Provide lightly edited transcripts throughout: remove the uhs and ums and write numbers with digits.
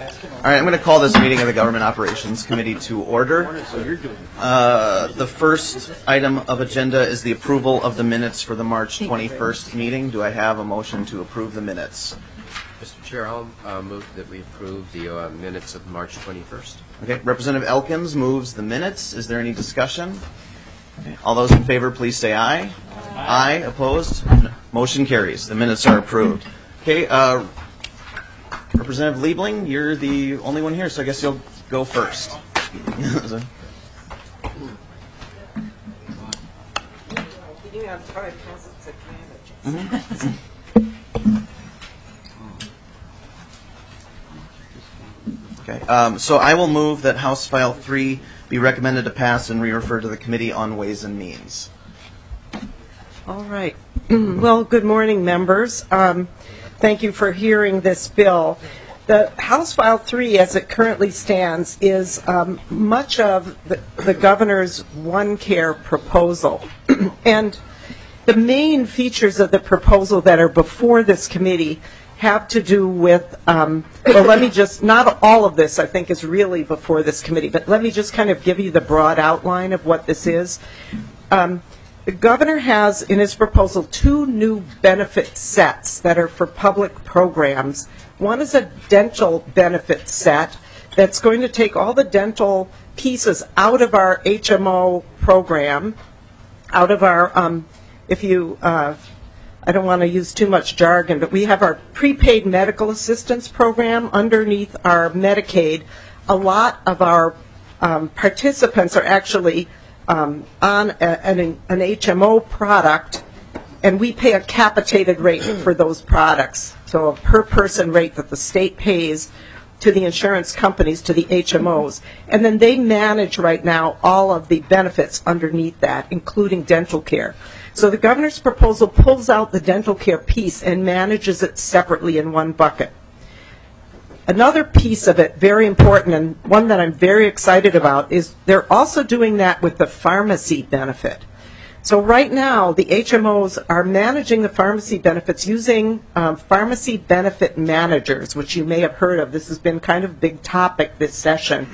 All right, I'm going to call this meeting of the Government Operations Committee to order. The first item of agenda is the approval of the minutes for the March 21st meeting. Do I have a motion to approve the minutes? Mr. Chair, I'll move that we approve the minutes of March 21st. Okay, Representative Elkins moves the minutes. Is there any discussion? Okay. All those in favor, please say aye. Aye. Opposed? Motion carries. The minutes are approved. Okay, Representative Liebling, you're the only one here, so I guess you'll go first. Okay, so I will move that House File 3 be recommended to pass and re-refer to the Committee on Ways and Means. All right. Well, good morning, members. Thank you for hearing this bill. The House File 3, as it currently stands, is much of the governor's OneCare proposal. And the main features of the proposal that are before this committee have to do with, not all of this I think is really before this committee, but let me just kind of give you the broad outline of what this is. The governor has, in his proposal, two new benefit sets that are for public programs. One is a dental benefit set that's going to take all the dental pieces out of our HMO program, out of our, I don't want to use too much jargon, but we have our prepaid medical assistance program underneath our Medicaid. A lot of our participants are actually on an HMO product, and we pay a capitated rate for those products. So a per person rate that the state pays to the insurance companies, to the HMOs. And then they manage right now all of the benefits underneath that, including dental care. So the governor's proposal pulls out the dental care piece and manages it separately in one bucket. Another piece of it, very important, and one that I'm very excited about, is they're also doing that with the pharmacy benefit. So right now, the HMOs are managing the pharmacy benefits using pharmacy benefit managers, which you may have heard of. This has been kind of a big topic this session,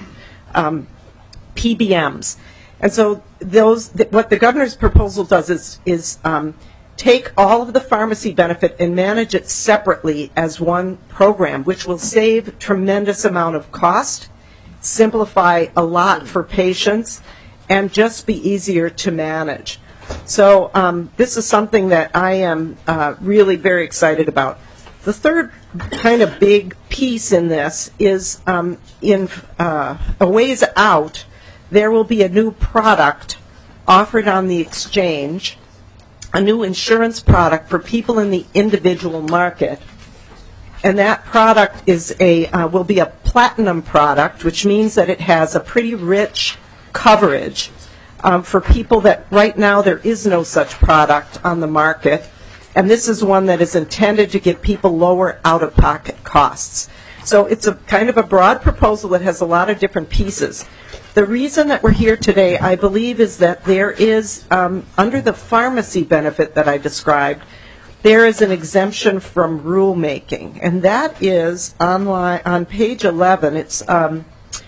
PBMs. And so what the governor's proposal does is take all of the pharmacy benefit and manage it separately as one program, which will save tremendous amount of cost, simplify a lot for patients, and just be easier to manage. So this is something that I am really very excited about. The third kind of big piece in this is in a ways out, there will be a new product offered on the exchange, a new insurance product for people in the individual market. And that product is will be a platinum product, which means that it has a pretty rich coverage for people that right now there is no such product on the market. And this is one that is intended to give people lower out-of-pocket costs. So it's a kind of a broad proposal that has a lot of different pieces. The reason that we're here today, I believe, is that there is, under the pharmacy benefit that I described, there is an exemption from rulemaking. And that is on page 11. It's line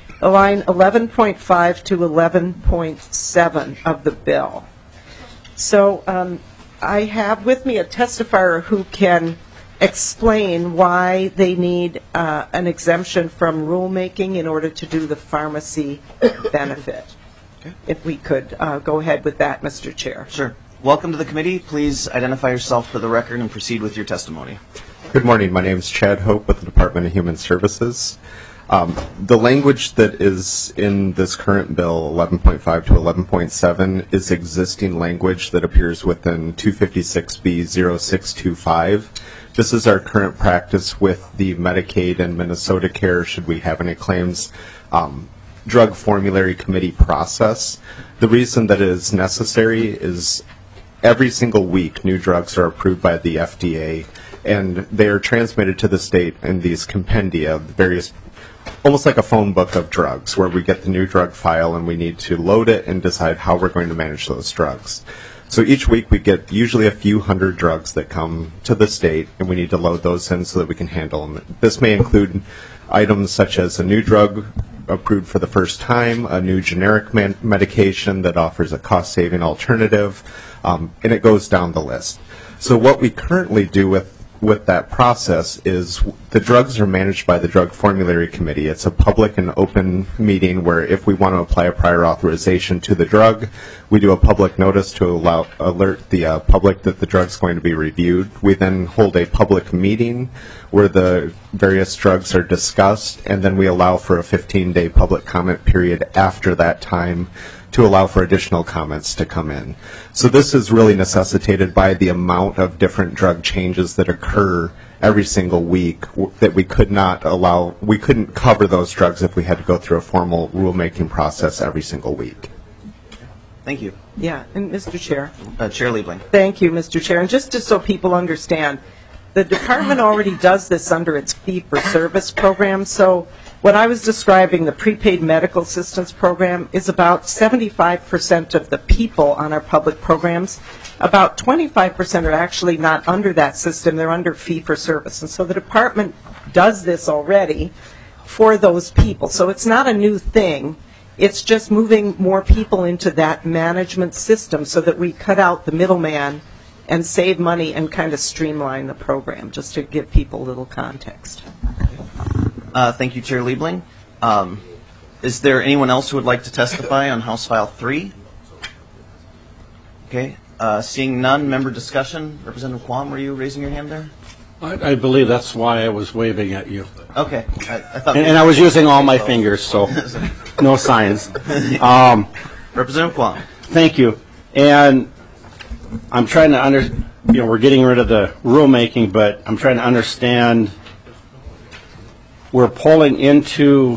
11.5 to 11.7 of the bill. So I have with me a testifier who can explain why they need an exemption from rulemaking in order to do the pharmacy benefit. Okay. If we could go ahead with that, Mr. Chair. Sure. Welcome to the committee. Please identify yourself for the record and proceed with your testimony. Good morning. My name is Chad Hope with the Department of Human Services. The language that is in this current bill, 11.5 to 11.7, is existing language that appears within 256B0625. This is our current practice with the Medicaid and Minnesota Care, should we have any claims, drug formulary committee process. The reason that it is necessary is every single week new drugs are approved by the FDA, and they are transmitted to the state in these compendia, various, almost like a phone book of drugs, where we get the new drug file and we need to load it and decide how we're going to manage those drugs. So each week we get usually a few hundred drugs that come to the state, and we need to load those in so that we can handle them. This may include items such as a new drug approved for the first time, a new generic medication that offers a cost-saving alternative, and it goes down the list. So what we currently do with that process is the drugs are managed by the Drug Formulary Committee. It's a public and open meeting where if we want to apply a prior authorization to the drug, we do a public notice to alert the public that the drug's going to be reviewed. We then hold a public meeting where the various drugs are discussed, and then we allow for a 15-day public comment period after that time to allow for additional comments to come in. So this is really necessitated by the amount of different drug changes that occur every single week that we couldn't cover those drugs if we had to go through a formal rulemaking process every single week. Thank you. Yeah, and Mr. Chair. Chair Liebling. Thank you, Mr. Chair. And just so people understand, the department already does this under its fee-for-service program. So what I was describing, the prepaid medical assistance program, is about 75% of the people on our public programs. About 25% are actually not under that system. They're under fee-for-service. And so the department does this already for those people. So it's not a new thing. It's just moving more people into that management system so that we cut out the middleman and save money and kind of streamline the program, just to give people a little context. Thank you, Chair Liebling. Is there anyone else who would like to testify on House File 3? Okay. Seeing none, member discussion. Representative Quam, were you raising your hand there? I believe that's why I was waving at you. Okay. I thought. And I was using all my fingers, so no signs. Representative Quam. Thank you. And I'm trying to we're getting rid of the rulemaking, but I'm trying to understand. We're pulling into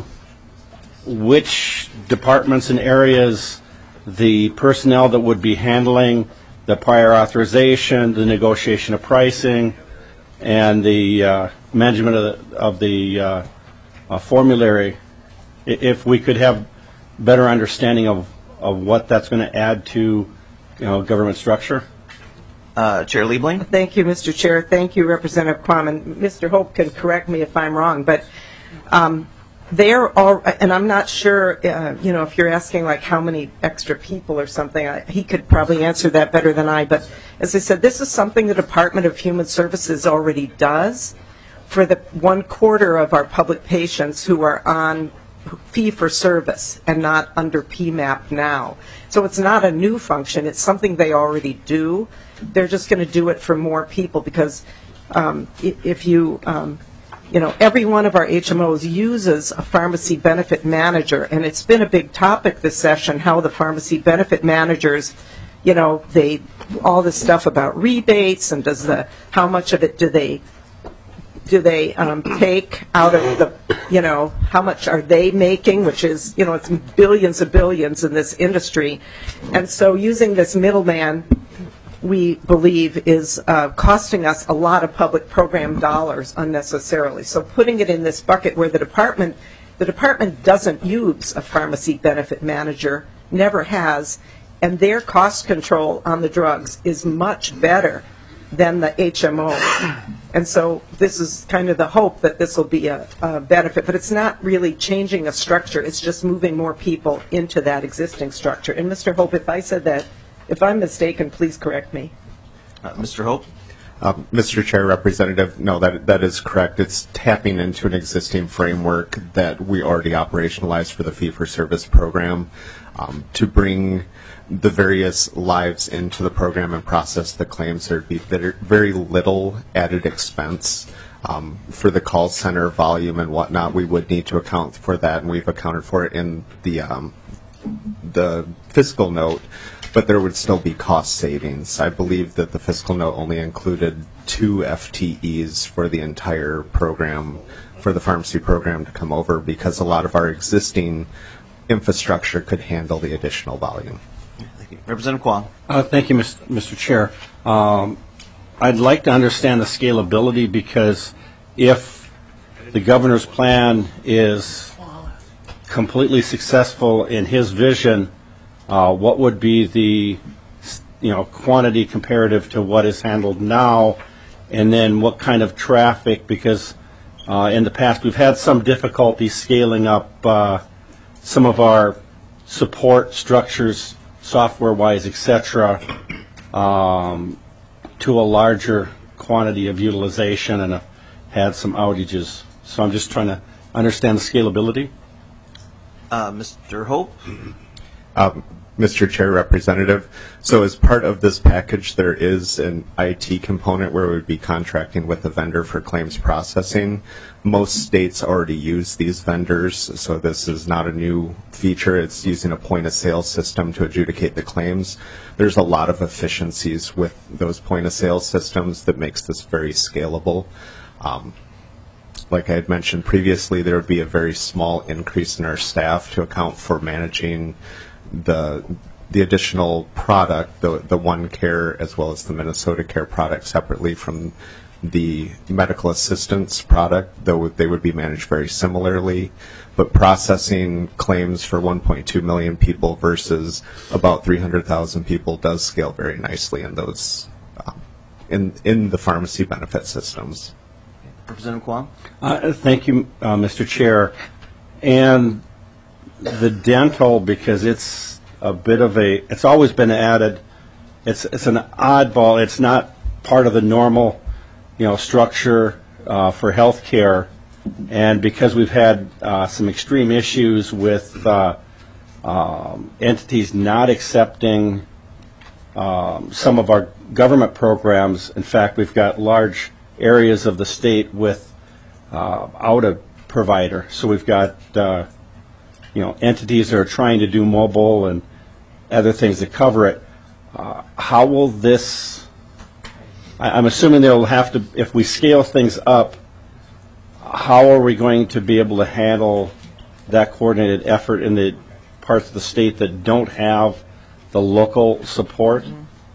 which departments and areas the personnel that would be handling the prior authorization, the negotiation of pricing, and the management of the formulary. If we could have better understanding of what that's going to add to government structure. Chair Liebling. Thank you, Mr. Chair. Thank you, Representative Quam. And Mr. Hope can correct me if I'm wrong, but they're all, and I'm not sure, if you're asking like how many extra people or something, he could probably answer that better than I. But as I said, this is something the Department of Human Services already does for the 1/4 of our public patients who are on fee for service and not under PMAP now. So it's not a new function. It's something they already do. They're just going to do it for more people because if you, every one of our HMOs uses a pharmacy benefit manager, and it's been a big topic this session how the pharmacy benefit managers, they all this stuff about rebates and how much of it do they take out of the, how much are they making, which is, it's billions and billions in this industry. And so using this middleman, we believe, is costing us a lot of public program dollars unnecessarily. So putting it in this bucket where the department doesn't use a pharmacy benefit manager, never has, and their cost control on the drugs is much better than the HMO. And so this is kind of the hope that this will be a benefit, but it's not really changing a structure. It's just moving more people into that existing structure. And Mr. Hope, if I said that, if I'm mistaken, please correct me. Mr. Hope? Mr. Chair, Representative, no, that is correct. It's tapping into an existing framework that we already operationalized for the fee-for-service program to bring the various lives into the program and process the claims. There'd be very little added expense for the call center volume and whatnot. We would need to account for that, and we've accounted for it in the fiscal note. But there would still be cost savings. I believe that the fiscal note only included 2 FTEs for the entire program, for the pharmacy program to come over, because a lot of our existing infrastructure could handle the additional volume. Thank you. Representative Quam. Thank you, Mr. Chair. I'd like to understand the scalability, because if the governor's plan is completely successful in his vision, what would be the quantity comparative to what is handled now, and then what kind of traffic, because in the past, we've had some difficulty scaling up some of our support structures, software-wise, et cetera, to a larger quantity of utilization, and had some outages. So I'm just trying to understand the scalability. Mr. Hope? Mr. Chair, Representative, so as part of this package, there is an IT component where we would be contracting with a vendor for claims processing. Most states already use these vendors, so this is not a new feature. It's using a point-of-sale system to adjudicate the claims. There's a lot of efficiencies with those point-of-sale systems that makes this very scalable. Like I had mentioned previously, there would be a very small increase in our staff to account for managing the additional product, the OneCare as well as the Minnesota Care product separately from the medical assistance product, though they would be managed very similarly. But processing claims for 1.2 million people versus about 300,000 people does scale very nicely in those in the pharmacy benefit systems. Representative Quam? Thank you, Mr. Chair. And the dental, because it's a bit of it's always been added, it's an oddball. It's not part of the normal, structure for healthcare. And because we've had some extreme issues with entities not accepting some of our government programs, in fact, we've got large areas of the state with out a provider. So we've got entities that are trying to do mobile and other things that cover it. How will this? I'm assuming they'll have to, if we scale things up, how are we going to be able to handle that coordinated effort in the parts of the state that don't have the local support?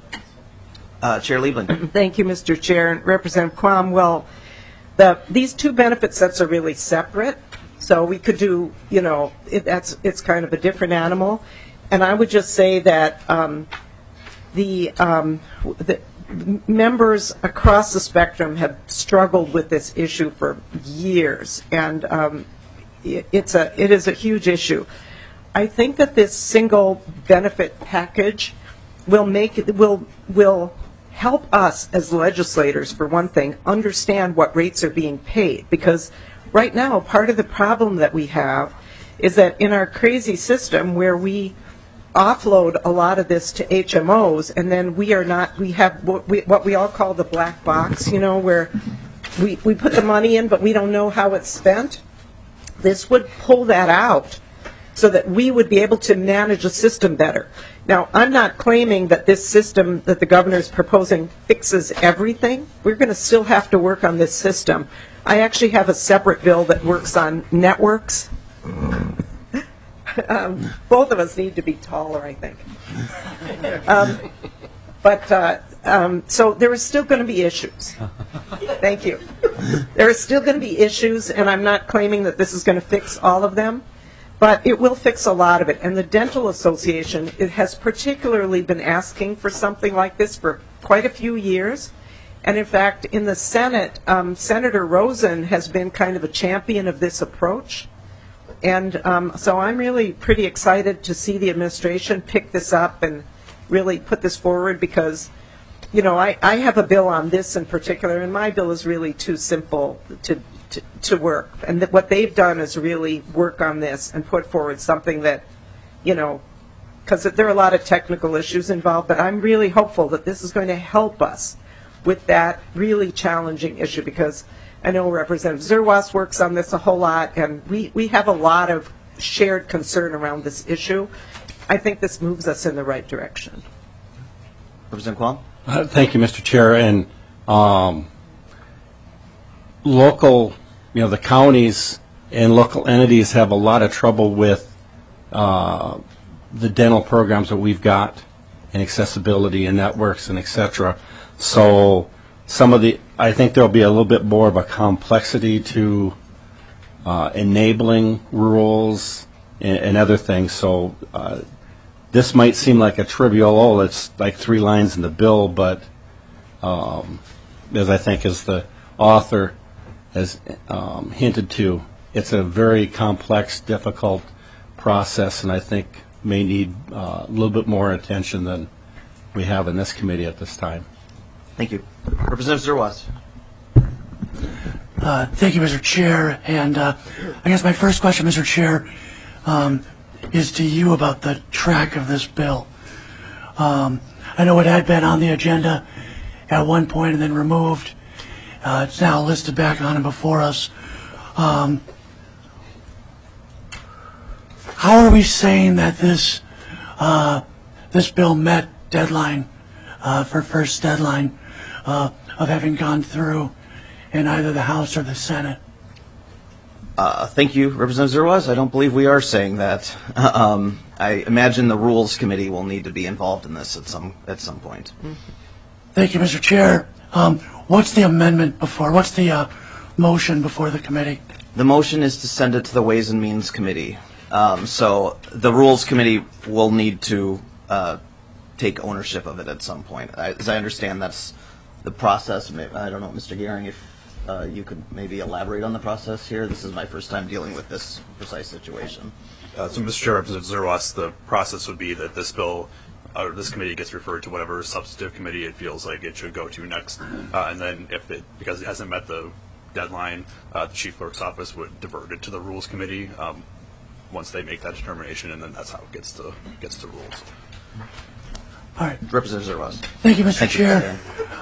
Chair Liebling? Thank you, Mr. Chair. And Representative Quam, well, these two benefit sets are really separate. So we could do, it's kind of a different animal. And I would just say that the members across the spectrum have struggled with this issue for years, and it is a huge issue. I think that this single benefit package will help us as legislators, for one thing, understand what rates are being paid, because right now part of the problem that we have is that in our crazy system where we offload a lot of this to HMOs, and then we have what we all call the black box, where we put the money in but we don't know how it's spent. This would pull that out so that we would be able to manage a system better. Now, I'm not claiming that this system that the governor is proposing fixes everything. We're going to still have to work on this system. I actually have a separate bill that works on networks. Both of us need to be taller, I think. So there are still going to be issues. Thank you. There are still going to be issues, and I'm not claiming that this is going to fix all of them, but it will fix a lot of it. And the Dental Association has particularly been asking for something like this for quite a few years. And in fact, in the Senate, Senator Rosen has been kind of a champion of this approach. And so I'm really pretty excited to see the administration pick this up and really put this forward, because, I have a bill on this in particular, and my bill is really too simple to work. And what they've done is really work on this and put forward something that, because there are a lot of technical issues involved, but I'm really hopeful that this is going to help us with that really challenging issue, because I know Representative Zerwas works on this a whole lot, and we have a lot of shared concern around this issue. I think this moves us in the right direction. Representative Quam? Thank you, Mr. Chair. And local, the counties and local entities have a lot of trouble with the dental programs that we've got, and accessibility and networks and et cetera. So I think there'll be a little bit more of a complexity to enabling rules and other things. So this might seem like a trivial, it's like 3 lines in the bill, but as I think as the author has hinted to, it's a very complex, difficult process, and I think may need a little bit more attention than we have in this committee at this time. Thank you. Representative Zerwas. Thank you, Mr. Chair. And I guess my first question, Mr. Chair, is to you about the track of this bill. I know it had been on the agenda at one point and then removed. It's now listed back on and before us. How are we saying that this bill met deadline for first deadline of having gone through in either the House or the Senate? Thank you, Representative Zerwas. I don't believe we are saying that. I imagine the Rules Committee will need to be involved in this at some point. Thank you, Mr. Chair. What's the amendment before? What's the motion before the committee? The motion is to send it to the Ways and Means Committee. So the Rules Committee will need to take ownership of it at some point. As I understand, that's the process. I don't know, Mr. Gehring, if you could maybe elaborate on the process here. This is my first time dealing with this precise situation. So, Mr. Chair, Representative Zerwas, the process would be that this bill, or this committee gets referred to whatever substantive committee it feels like it should go to next. And then because it hasn't met the deadline, the Chief Clerk's Office would divert it to the Rules Committee once they make that determination, and then that's how it gets to Rules. All right. Representative Zerwas. Thank you, Mr. Chair.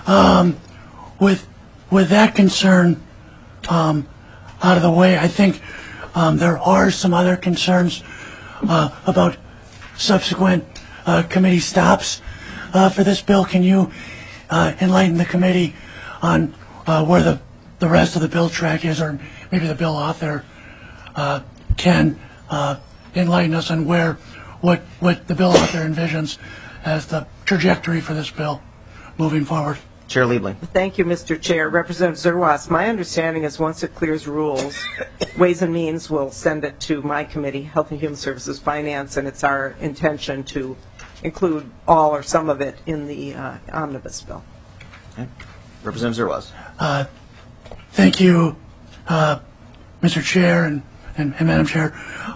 With that concern out of the way, I think there are some other concerns about subsequent committee stops for this bill. Can you enlighten the committee on where the rest of the bill track is, or maybe the bill author can enlighten us on what the bill author envisions as the trajectory for this bill moving forward? Chair Liebling. Thank you, Mr. Chair. Representative Zerwas, my understanding is once it clears rules, Ways and Means will send it to my committee, Health and Human Services Finance, and it's our intention to include all or some of it in the omnibus bill. Okay. Representative Zerwas. Thank you, Mr. Chair and Madam Chair.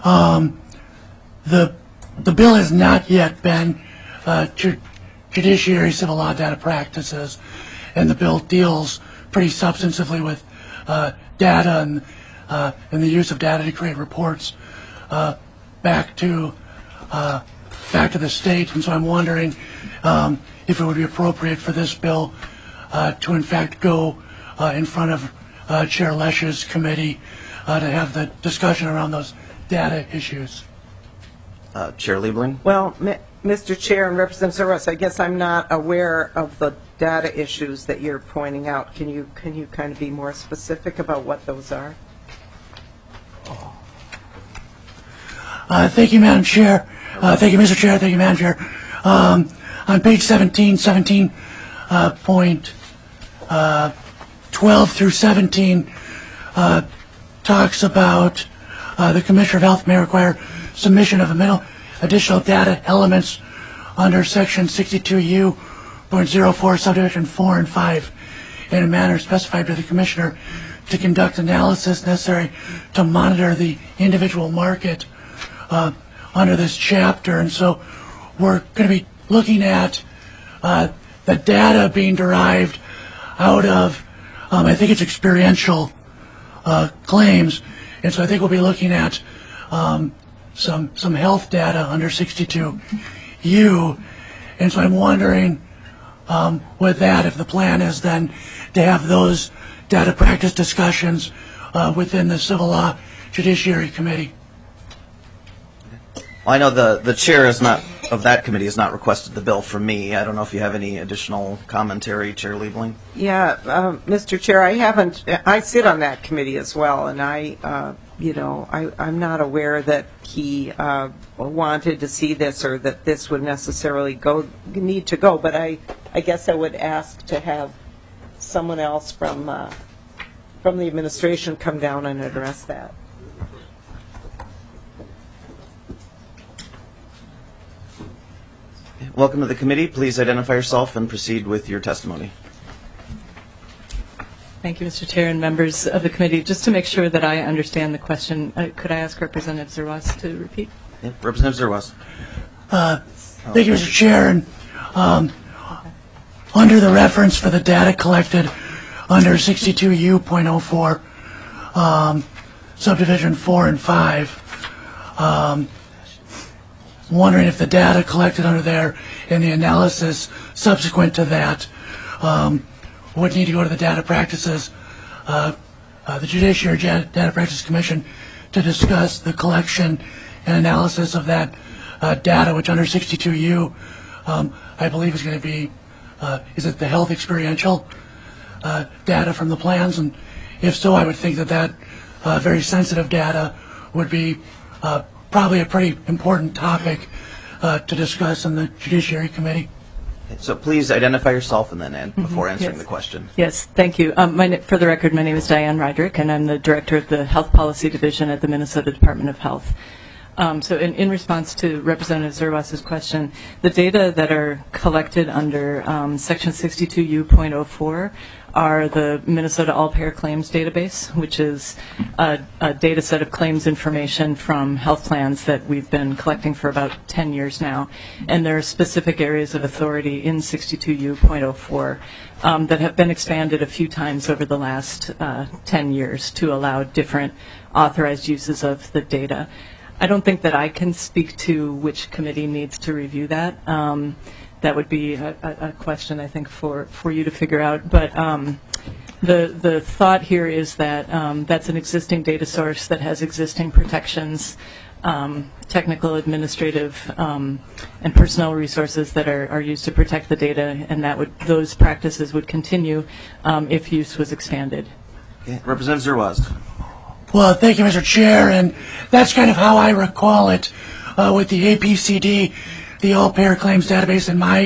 The bill has not yet been judiciary civil law data practices, and the bill deals pretty substantively with data and the use of data to create reports back to the state. And so I'm wondering if it would be appropriate for this bill to in fact go in front of Chair Lesch's committee to have the discussion around those data issues. Chair Liebling. Well, Mr. Chair and Representative Zerwas, I guess I'm not aware of the data issues that you're pointing out. Can you kind of be more specific about what those are? Thank you, Madam Chair. Thank you, Mr. Chair. Thank you, Madam Chair. On page 17, point 12 through 17 talks about the Commissioner of Health may require submission of additional data elements under Section 62U.04, subdivision 4 and 5, in a manner specified by the Commissioner to conduct analysis necessary to monitor the individual market under this chapter. And so we're going to be looking at the data being derived out of, I think it's experiential claims. And so I think we'll be looking at some health data under 62U. And so I'm wondering with that, if the plan is then to have those data practice discussions within the Civil Law Judiciary Committee. Well, I know the chair of that committee has not requested the bill from me. I don't know if you have any additional commentary, Chair Liebling. Yeah, Mr. Chair, I sit on that committee as well, and I'm not aware that he wanted to see this or that this would necessarily need to go, but I guess I would ask to have someone else from the administration come down and address that. Welcome to the committee. Please identify yourself and proceed with your testimony. Thank you, Mr. Chair and members of the committee. Just to make sure that I understand the question, could I ask Representative Zerwas to repeat? Yeah, Representative Zerwas. Thank you, Mr. Chair. And under the reference for the data collected under 62U.04, subdivision 4 and 5, wondering if the data collected under there and the analysis subsequent to that would need to go to the data practices, the Judiciary Data Practice Commission, to discuss the collection and analysis of that data, which under 62U, I believe is going to be, is it the health experiential data from the plans? And if so, I would think that that very sensitive data would be probably a pretty important topic to discuss in the Judiciary Committee. So please identify yourself and then before answering the question. Yes, thank you. For the record, my name is Diane Rydrick, and I'm the Director of the Health Policy Division at the Minnesota Department of Health. So in response to Representative Zerwas's question, the data that are collected under Section 62U.04 are the Minnesota All-Payer Claims Database, which is a data set of claims information from health plans that we've been collecting for about 10 years now. And there are specific areas of authority in 62U.04 that have been expanded a few times over the last 10 years to allow different authorized uses of the data. I don't think that I can speak to which committee needs to review that. That would be a question, I think, for you to figure out. But the thought here is that that's an existing data source that has existing protections, technical, administrative, and personnel resources that are used to protect the data, and those practices would continue if use was expanded. Okay. Representative Zerwas. Well, thank you, Mr. Chair, and that's kind of how I recall it with the APCD, the All-Payer Claims Database.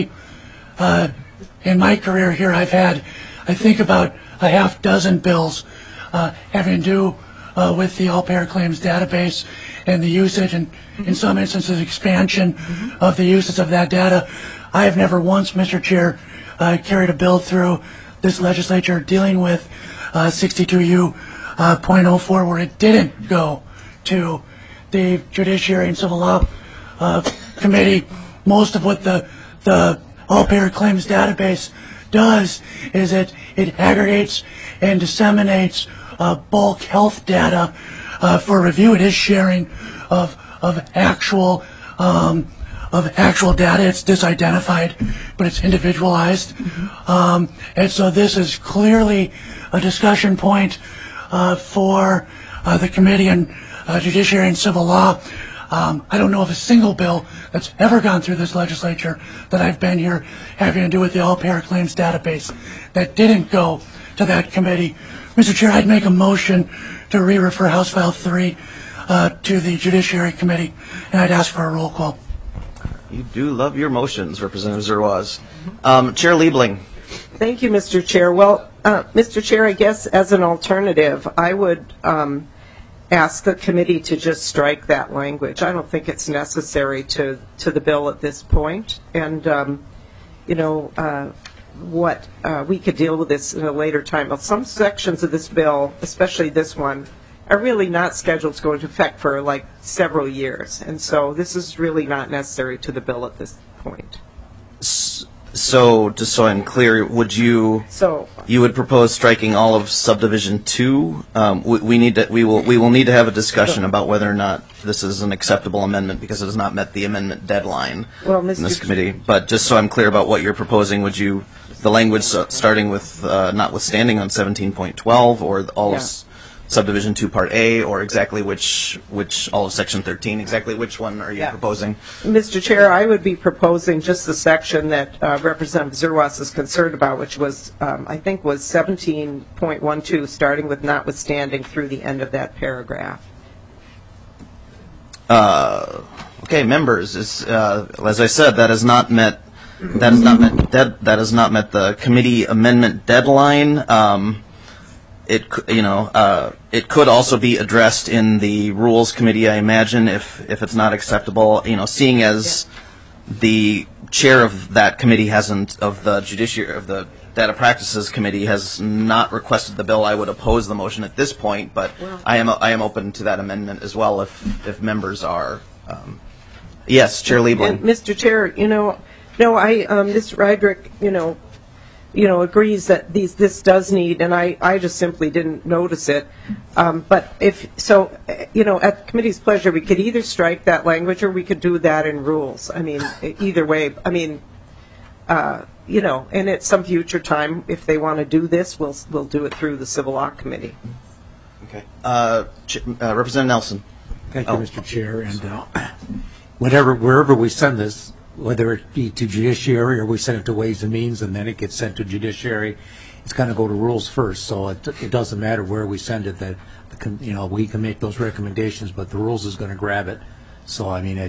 In my career here, I've had, I think, about a half dozen bills having to do with the All-Payer Claims Database and the usage, and in some instances, expansion of the uses of that data. I have never once, Mr. Chair, carried a bill through this legislature dealing with 62U.04 where it didn't go to the Judiciary and Civil Law Committee. Most of what the All-Payer Claims Database does is it aggregates and disseminates bulk health data for review. It is sharing of actual data. It's disidentified, but it's individualized. And so this is clearly a discussion point for the Committee on Judiciary and Civil Law. I don't know of a single bill that's ever gone through this legislature that I've been here having to do with the All-Payer Claims Database that didn't go to that committee. Mr. Chair, I'd make a motion to re-refer House File 3 to the Judiciary Committee, and I'd ask for a roll call. You do love your motions, Representative Zerwas. Chair Liebling. Thank you, Mr. Chair. Well, Mr. Chair, I guess as an alternative, I would ask the committee to just strike that language. I don't think it's necessary to the bill at this point. And, we could deal with this in a later time. But some sections of this bill, especially this one, are really not scheduled to go into effect for like several years. And so this is really not necessary to the bill at this point. So, just so I'm clear, you would propose striking all of subdivision 2? We will need to have a discussion about whether or not this is an acceptable amendment because it has not met the amendment deadline in this committee. But just so I'm clear about what you're proposing, would you the language starting with notwithstanding on 17.12 or all of subdivision 2 part A, or exactly which all of section 13, exactly which one are you proposing? Mr. Chair, I would be proposing just the section that Representative Zerwas is concerned about, which was, I think was 17.12, starting with notwithstanding through the end of that paragraph. Okay, members, as I said, that has not met the committee amendment deadline. It could also be addressed in the Rules Committee, I imagine, if it's not acceptable. Seeing as the chair of that committee of the Data Practices Committee has not requested the bill, I would oppose the motion at this point, but I am open to that amendment as well if members are. Yes, Chair Liebling. And Mr. Chair, Mr. Rydrick, agrees that this does need, and I just simply didn't notice it. But at the committee's pleasure, we could either strike that language or we could do that in rules. I mean, either way. I mean, and at some future time, if they want to do this, we'll do it through the Civil Law Committee. Okay. Representative Nelson. Thank you, Mr. Chair. And wherever we send this, whether it be to judiciary or we send it to Ways and Means and then it gets sent to judiciary, it's going to go to rules first. So it doesn't matter where we send it. That we can make those recommendations, but the rules is going to grab it. So I mean,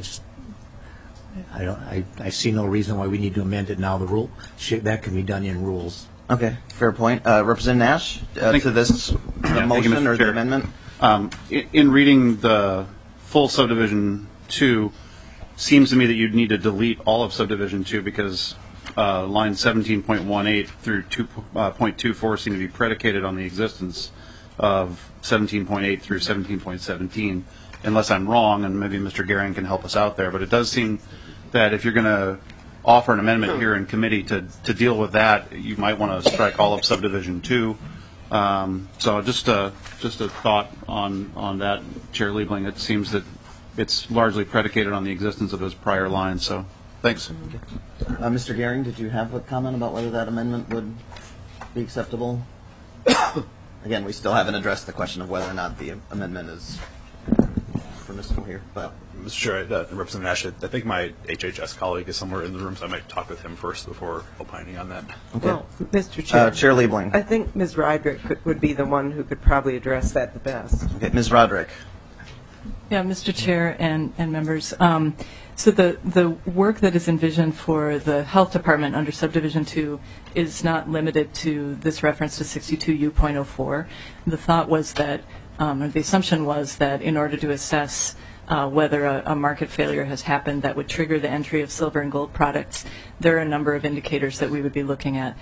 I see no reason why we need to amend it now. The rule that can be done in rules. Okay, fair point. Representative Nash, to this motion or the amendment. In reading the full subdivision 2, seems to me that you'd need to delete all of subdivision 2 because line 17.18 through 2.24 seem to be predicated on the existence of 17.8 through 17.17, unless I'm wrong, and maybe Mr. Gehring can help us out there. But it does seem that if you're going to offer an amendment here in committee to deal with that, you might want to strike all of subdivision 2. So just a thought on that, Chair Liebling. It seems that it's largely predicated on the existence of those prior lines. So thanks. Mr. Gehring, did you have a comment about whether that amendment would be acceptable? Again, we still haven't addressed the question of whether or not the amendment is permissible here. But Mr. Chair, Representative Nash, I think my HHS colleague is somewhere in the room, so I might talk with him first before opining on that. Okay. Well, Mr. Chair, Chair Liebling. I think Ms. Rydrick would be the one who could probably address that the best. Okay, Ms. Roderick. Yeah, Mr. Chair and members. So the work that is envisioned for the Health Department under Subdivision 2 is not limited to this reference to 62U.04. The thought was that, or the assumption was that in order to assess whether a market failure has happened that would trigger the entry of silver and gold products, there are a number of indicators that we would be looking at.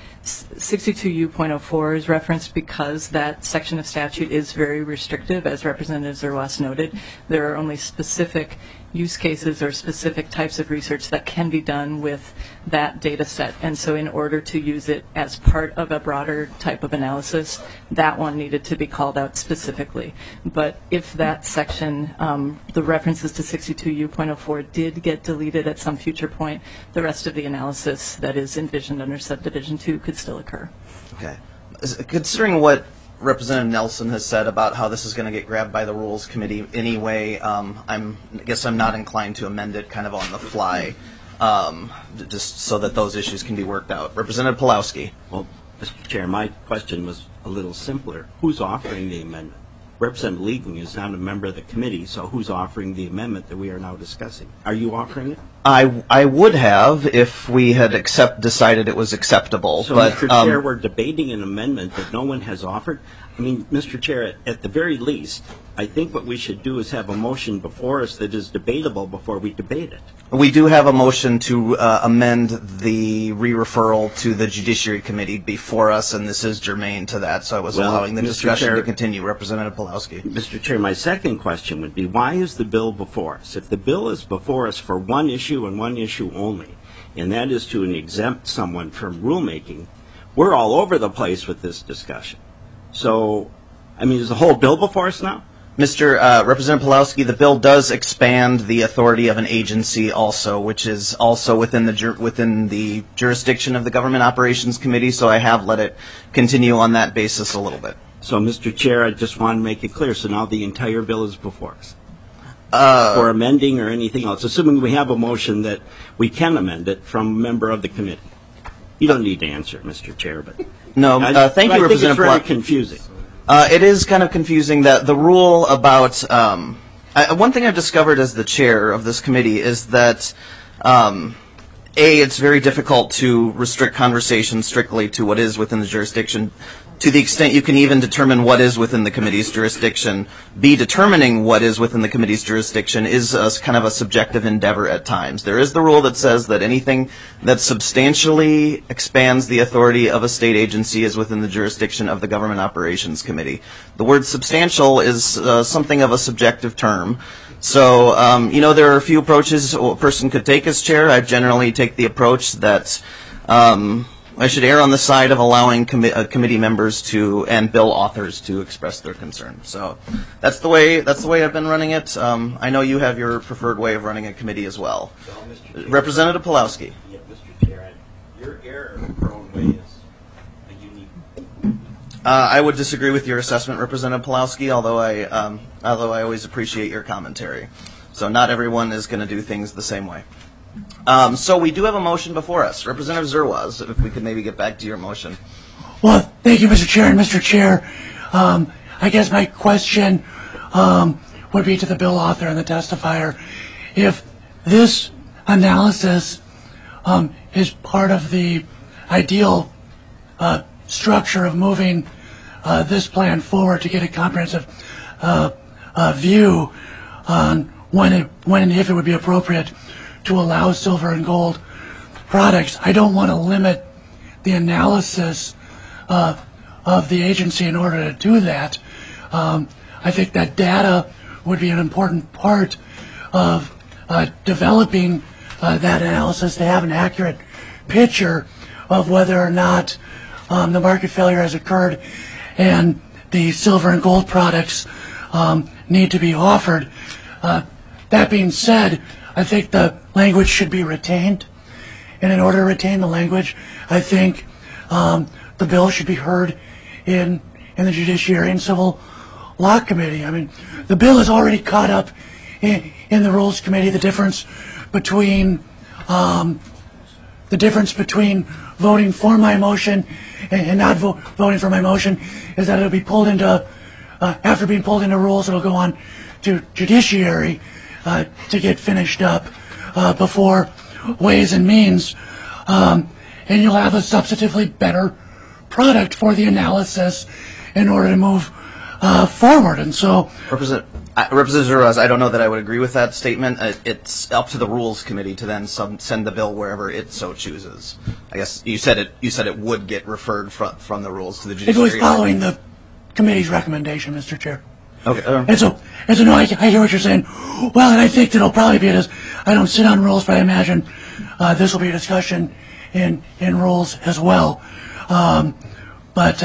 62U.04 is referenced because that section of statute is very restrictive, as Representative Zerwas noted. There are only specific use cases or specific types of research that can be done with that data set. And so in order to use it as part of a broader type of analysis, that one needed to be called out specifically. But if that section, the references to 62U.04 did get deleted at some future point, the rest of the analysis that is envisioned under Subdivision 2 could still occur. Okay. Considering what Representative Nelson has said about how this is going to get grabbed by the Rules Committee anyway, I guess I'm not inclined to amend it kind of on the fly, just so that those issues can be worked out. Representative Pawlowski. Well, Mr. Chair, my question was a little simpler. Who's offering the amendment? Representative Liebling is not a member of the committee, so who's offering the amendment that we are now discussing? Are you offering it? I would have if we had decided it was acceptable. So, but, Mr. Chair, we're debating an amendment that no one has offered. I mean, Mr. Chair, at the very least, I think what we should do is have a motion before us that is debatable before we debate it. We do have a motion to amend the re-referral to the Judiciary Committee before us, and this is germane to that, so I was allowing the discussion to continue. Representative Pawlowski. Mr. Chair, my second question would be, why is the bill before us? If the bill is before us for one issue and one issue only, and that is to exempt someone from rulemaking, we're all over the place with this discussion. So, I mean, is the whole bill before us now? Representative Pawlowski, the bill does expand the authority of an agency also, which is also within the jurisdiction of the Government Operations Committee, so I have let it continue on that basis a little bit. So, Mr. Chair, I just want to make it clear, so now the entire bill is before us? For amending or anything else, assuming we have a motion that we can amend it from a member of the committee. You don't need to answer, Mr. Chair, but no. Thank you, Representative. I think it's very confusing. It is kind of confusing that the rule about one thing I've discovered as the chair of this committee is that it's very difficult to restrict conversation strictly to what is within the jurisdiction. to the extent you can even determine what is within the committee's jurisdiction, determining what is within the committee's jurisdiction is kind of a subjective endeavor at times. There is the rule that says that anything that substantially expands the authority of a state agency is within the jurisdiction of the Government Operations Committee. The word substantial is something of a subjective term. So, there are a few approaches a person could take as chair. I generally take the approach that I should err on the side of allowing committee members and bill authors to express their concern. So that's the way I've been running it. I know you have your preferred way of running a committee as well. Representative Pulowski. Yeah, Mr. Chair, your error-prone way is a unique. I would disagree with your assessment, Representative Pulowski, although I always appreciate your commentary. So not everyone is going to do things the same way. So we do have a motion before us. Representative Zerwas, if we could maybe get back to your motion. Well, thank you, Mr. Chair. And Mr. Chair, I guess my question would be to the bill author and the testifier. If this analysis is part of the ideal structure of moving this plan forward to get a comprehensive view on when and if it would be appropriate to allow silver and gold products, I don't want to limit the analysis of the agency in order to do that. I think that data would be an important part of developing that analysis to have an accurate picture of whether or not the market failure has occurred and the silver and gold products need to be offered. That being said, I think the language should be retained, and in order to retain the language, I think the bill should be heard in the Judiciary and Civil Law Committee. I mean, the bill is already caught up in the Rules Committee. The difference between voting for my motion and not voting for my motion is that it'll be pulled into after being pulled into Rules, it'll go on to Judiciary to get finished up before Ways and Means, and you'll have a substantively better product for the analysis in order to move forward. And so, Representative Zerwas, I don't know that I would agree with that statement. It's up to the Rules Committee to then send the bill wherever it so chooses. I guess you said it would get referred from the Rules to the Judiciary. it was following the committee's recommendation, Mr. Chair. Okay. And so no, I hear what you're saying. Well, and I think that it'll probably be I don't sit on Rules, but I imagine this will be a discussion in Rules as well. But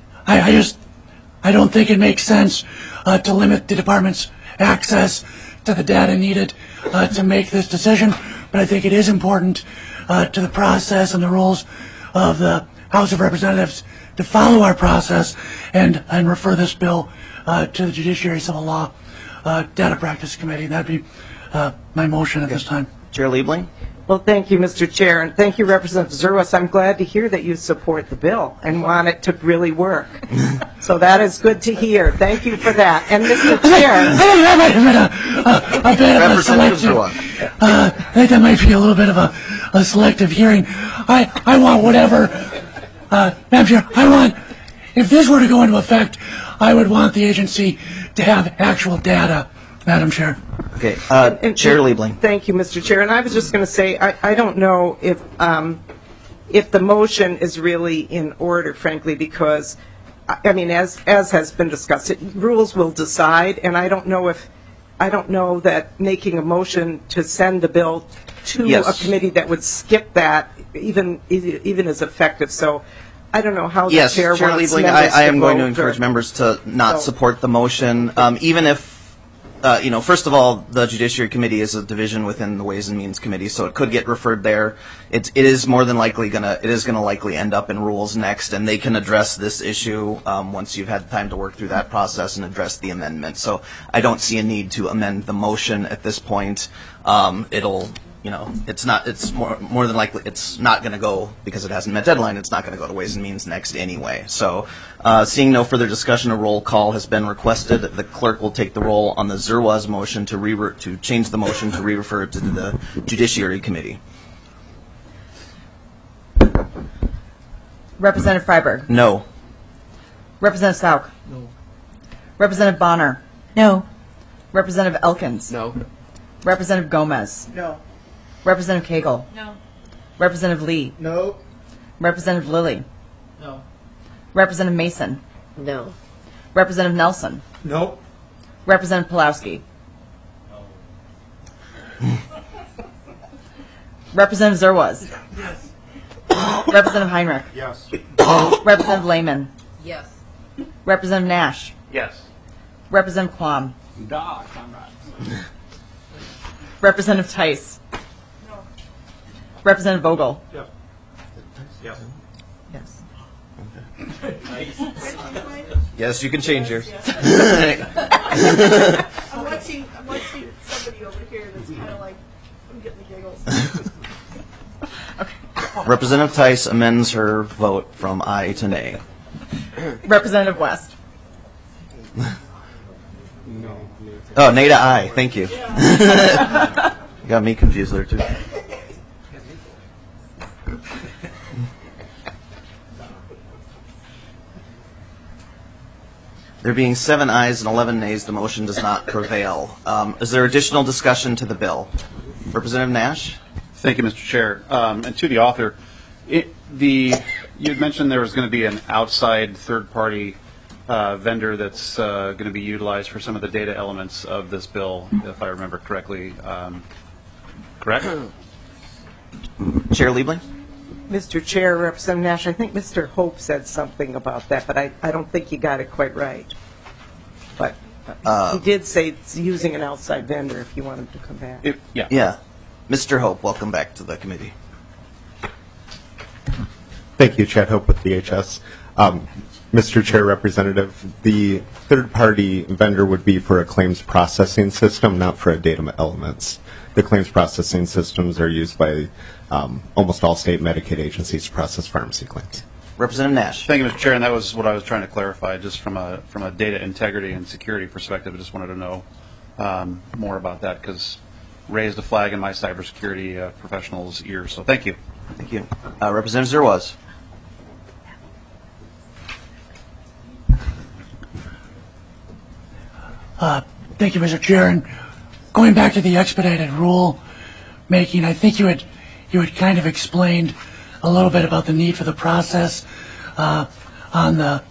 I don't think it makes sense to limit the department's access to the data needed to make this decision. But I think it is important to the process and the rules of the House of Representatives to follow our process and refer this bill to the Judiciary Civil Law Data Practice Committee. That'd be my motion at this time. Chair Liebling? Well, thank you, Mr. Chair, and thank you, Representative Zerwas. I'm glad to hear that you support the bill and want it to really work. So that is good to hear. Thank you for that. And Mr. Chair, a bit of a selective. I think that might be a little bit of a selective hearing. I want whatever, Madam Chair. If this were to go into effect, I would want the agency to have actual data, Madam Chair. Okay, Chair Liebling. Thank you, Mr. Chair. And I was just going to say, I don't know if the motion is really in order, frankly, because, I mean, as has been discussed, Rules will decide, and I don't know that making a motion to send the bill to a committee that would skip that even is effective. So I don't know how the chair wants members to vote. I am going to encourage members to not support the motion, even if, first of all, the Judiciary Committee is a division within the Ways and Means Committee, so it could get referred there. It is more than likely going to likely end up in Rules next, and they can address this issue once you've had time to work through that process and address the amendment. So I don't see a need to amend the motion at this point. It's more than likely it's not going to go, because it hasn't met deadline, it's not going to go to Ways and Means next anyway. So seeing no further discussion, a roll call has been requested. The clerk will take the roll on the Zerwas motion to change the motion to re-refer it to the Judiciary Committee. Representative Freiberg. No. Representative Sauk. No. Representative Bonner. No. Representative Elkins. No. Representative Gomez. No. Representative Cagle. No. Representative Lee. No. Representative Lilly. No. Representative Mason. No. Representative Nelson. No. Representative Pulowski. Representative Zerwas. Yes. Representative Heinrich. Yes. Representative Lehman. Yes. Representative Nash. Yes. Representative Quam. Doc, I'm not. Representative Tice. Representative Vogel. Yes. Yes. Yes. Yes, you can change yours. I'm watching somebody over here that's kind of like, I'm getting the giggles. Representative Tice amends her vote from aye to nay. Representative West. Oh, nay to aye. Thank you. You got me confused there, too. There being 7 ayes and 11 nays, the motion does not prevail. Is there additional discussion to the bill? Representative Nash? Thank you, Mr. Chair. And to the author, you had mentioned there was going to be an outside third-party vendor that's going to be utilized for some of the data elements of this bill, if I remember correctly. Correct? Chair Liebling? Mr. Chair, Representative Nash, I think Mr. Hope said something about that, but I don't think you got it quite right. But he did say it's using an outside vendor if you want him to come back. Yeah. Mr. Hope, welcome back to the committee. Thank you, Chad Hope with DHS. Mr. Chair, Representative, the third-party vendor would be for a claims processing system, not for a data elements. The claims processing systems are used by almost all state Medicaid agencies to process pharmacy claims. Representative Nash. Thank you, Mr. Chair, and that was what I was trying to clarify, just from a data integrity and security perspective. I just wanted to know more about that, because raised a flag in my cybersecurity professional's ear. So thank you. Thank you. Representative Zerwas. Thank you, Mr. Chair. And going back to the expedited rule making, I think you had kind of explained a little bit about the need for the process on the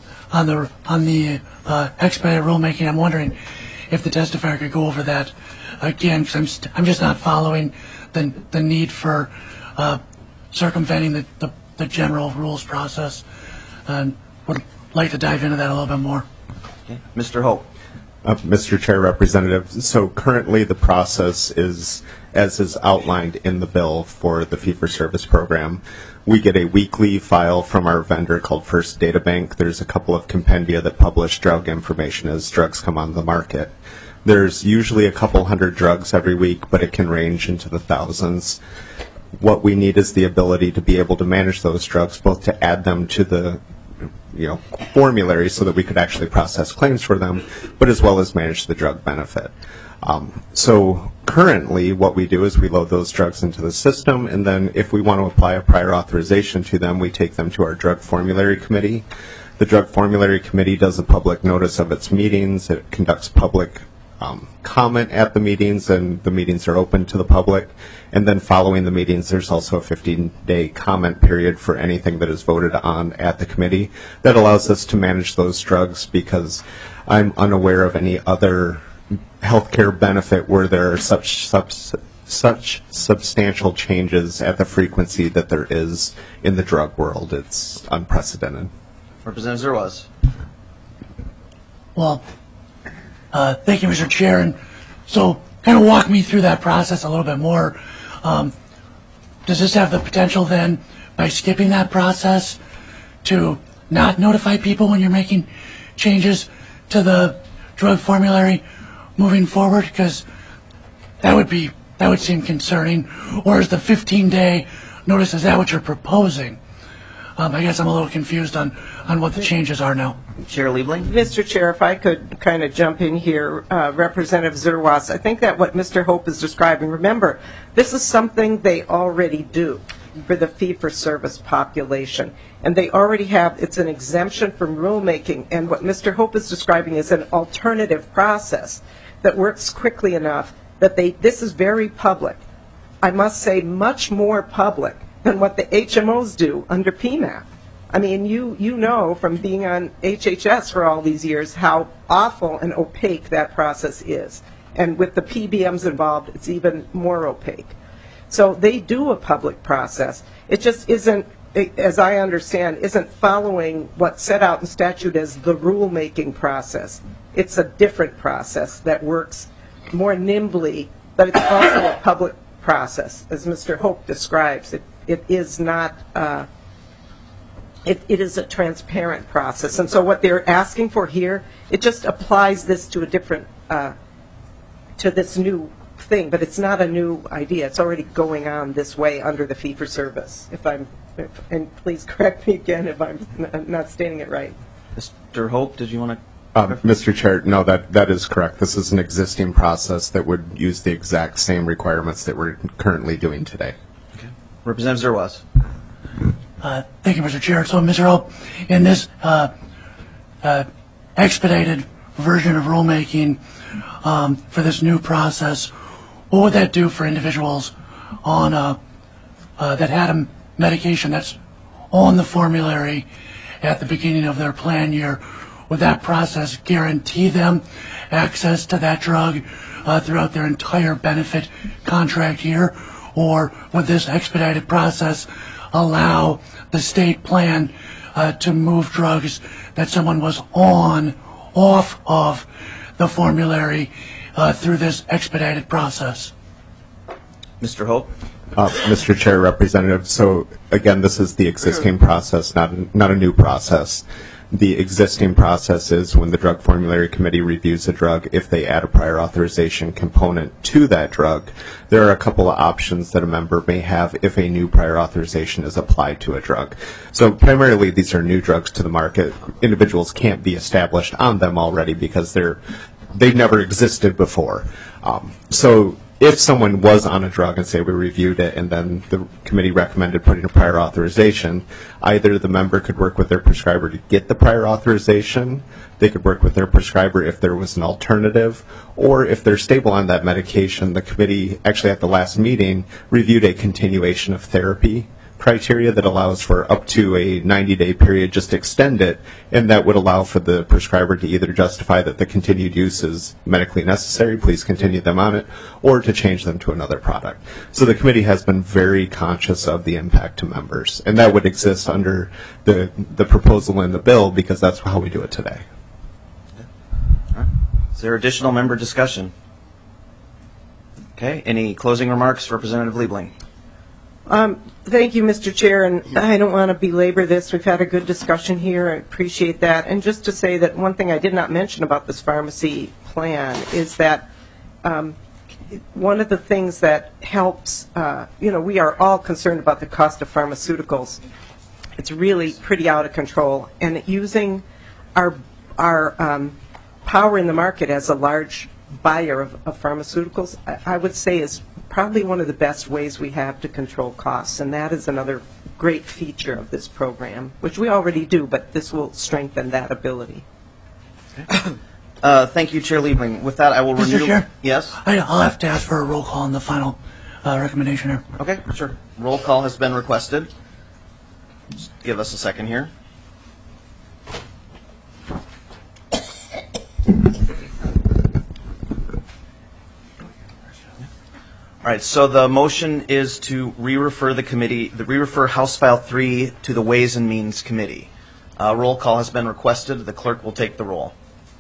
expedited rulemaking. I'm wondering if the testifier could go over that again, because I'm just not following the need for circumventing the general rules process, and would like to dive into that a little bit more. Okay. Mr. Hope. Mr. Chair, Representative, so currently the process is, as is outlined in the bill for the fee-for-service program, we get a weekly file from our vendor called First Data Bank. There's a couple of compendia that publish drug information as drugs come on the market. There's usually a couple hundred drugs every week, but it can range into the thousands. What we need is the ability to be able to manage those drugs, both to add them to the formulary so that we could actually process claims for them, but as well as manage the drug benefit. So currently what we do is we load those drugs into the system, and then if we want to apply a prior authorization to them, we take them to our drug formulary committee. The drug formulary committee does a public notice of its meetings. It conducts public comment at the meetings, and the meetings are open to the public. And then following the meetings, there's also a 15-day comment period for anything that is voted on at the committee. That allows us to manage those drugs, because I'm unaware of any other healthcare benefit where there are such substantial changes at the frequency that there is in the drug world. It's unprecedented. Representative Zerwas. Well, thank you, Mr. Chair. And so kind of walk me through that process a little bit more. Does this have the potential then, by skipping that process, to not notify people when you're making changes to the drug formulary moving forward? Because that would seem concerning. Or is the 15-day notice, is that what you're proposing? I guess I'm a little confused on what the changes are now. Chair Liebling? Mr. Chair, if I could kind of jump in here, Representative Zerwas, I think that what Mr. Hope is describing, remember, this is something they already do. for the fee-for-service population. And they already have, it's an exemption from rulemaking, and what Mr. Hope is describing is an alternative process that works quickly enough that this is very public. I must say much more public than what the HMOs do under PMAP. I mean, you know from being on HHS for all these years how awful and opaque that process is. And with the PBMs involved, it's even more opaque. So they do a public process. It just isn't, as I understand, isn't following what's set out in statute as the rulemaking process. It's a different process that works more nimbly, but it's also a public process, as Mr. Hope describes. It is not, it is a transparent process. And so what they're asking for here, it just applies this to a different, to this new thing, but it's not a new idea. It's already going on this way under the fee-for-service. And please correct me again if I'm not stating it right. Mr. Hope, did you want to? Mr. Chair, no, that is correct. This is an existing process that would use the exact same requirements that we're currently doing today. Okay. Representative Zerwas. Thank you, Mr. Chair. So, Mr. Hope, in this expedited version of rulemaking for this new process, what would that do for individuals on that had a medication that's on the formulary at the beginning of their plan year? Would that process guarantee them access to that drug throughout their entire benefit contract year? Or would this expedited process allow the state plan to move drugs that someone was off of the formulary through this expedited process? Mr. Hope? Mr. Chair, Representative, so again, this is the existing process, not a new process. The existing process is when the Drug Formulary Committee reviews a drug, if they add a prior authorization component to that drug, there are a couple of options that a member may have if a new prior authorization is applied to a drug. So primarily these are new drugs to the market. Individuals can't be established on them already because they've never existed before. So if someone was on a drug and say we reviewed it and then the committee recommended putting a prior authorization, either the member could work with their prescriber to get the prior authorization, they could work with their prescriber if there was an alternative, or if they're stable on that medication, the committee actually at the last meeting reviewed a continuation of therapy criteria that allows for up to a 90-day period, just extend it, and that would allow for the prescriber to either justify that the continued use is medically necessary, please continue them on it, or to change them to another product. So the committee has been very conscious of the impact to members, and that would exist under the proposal in the bill because that's how we do it today. All right. Is there additional member discussion? Okay. Any closing remarks, Representative Liebling? Thank you, Mr. Chair, and I don't want to belabor this. We've had a good discussion here. I appreciate that. And just to say that one thing I did not mention about this pharmacy plan is that one of the things that helps, we are all concerned about the cost of pharmaceuticals. It's really pretty out of control. And using our power in the market as a large buyer of pharmaceuticals, I would say is probably one of the best ways we have to control costs, and that is another great feature of this program, which we already do, but this will strengthen that ability. Thank you, Chair Liebling. With that, I will renew. Mr. Chair? Yes? I'll have to ask for a roll call on the final recommendation here. Okay, sure. Roll call has been requested. Just give us a second here. All right, so the motion is to re-refer House File 3 to the Ways and Means Committee. Roll call has been requested. The clerk will take the roll.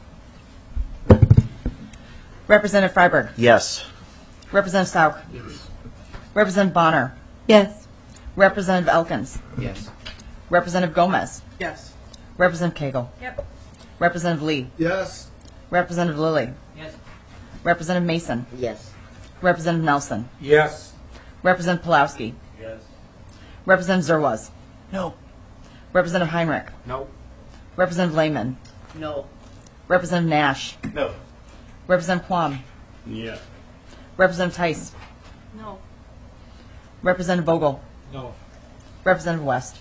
Representative Freiberg. Yes. Representative Sauk. Yes. Representative Bonner. Yes. Representative Elkins. Yes. Representative Gomez. Yes. Representative Cagle. Yep. Representative Lee. Yes. Representative Lilly. Yes. Representative Mason. Yes. Representative Nelson. Yes. Representative Pulowski. Yes. Representative Zerwas. No. Representative Heinrich. No. Representative Lehman. No. Representative Nash. No. Representative Quam. Yeah. Representative Tice. No. Representative Vogel. No. Representative West.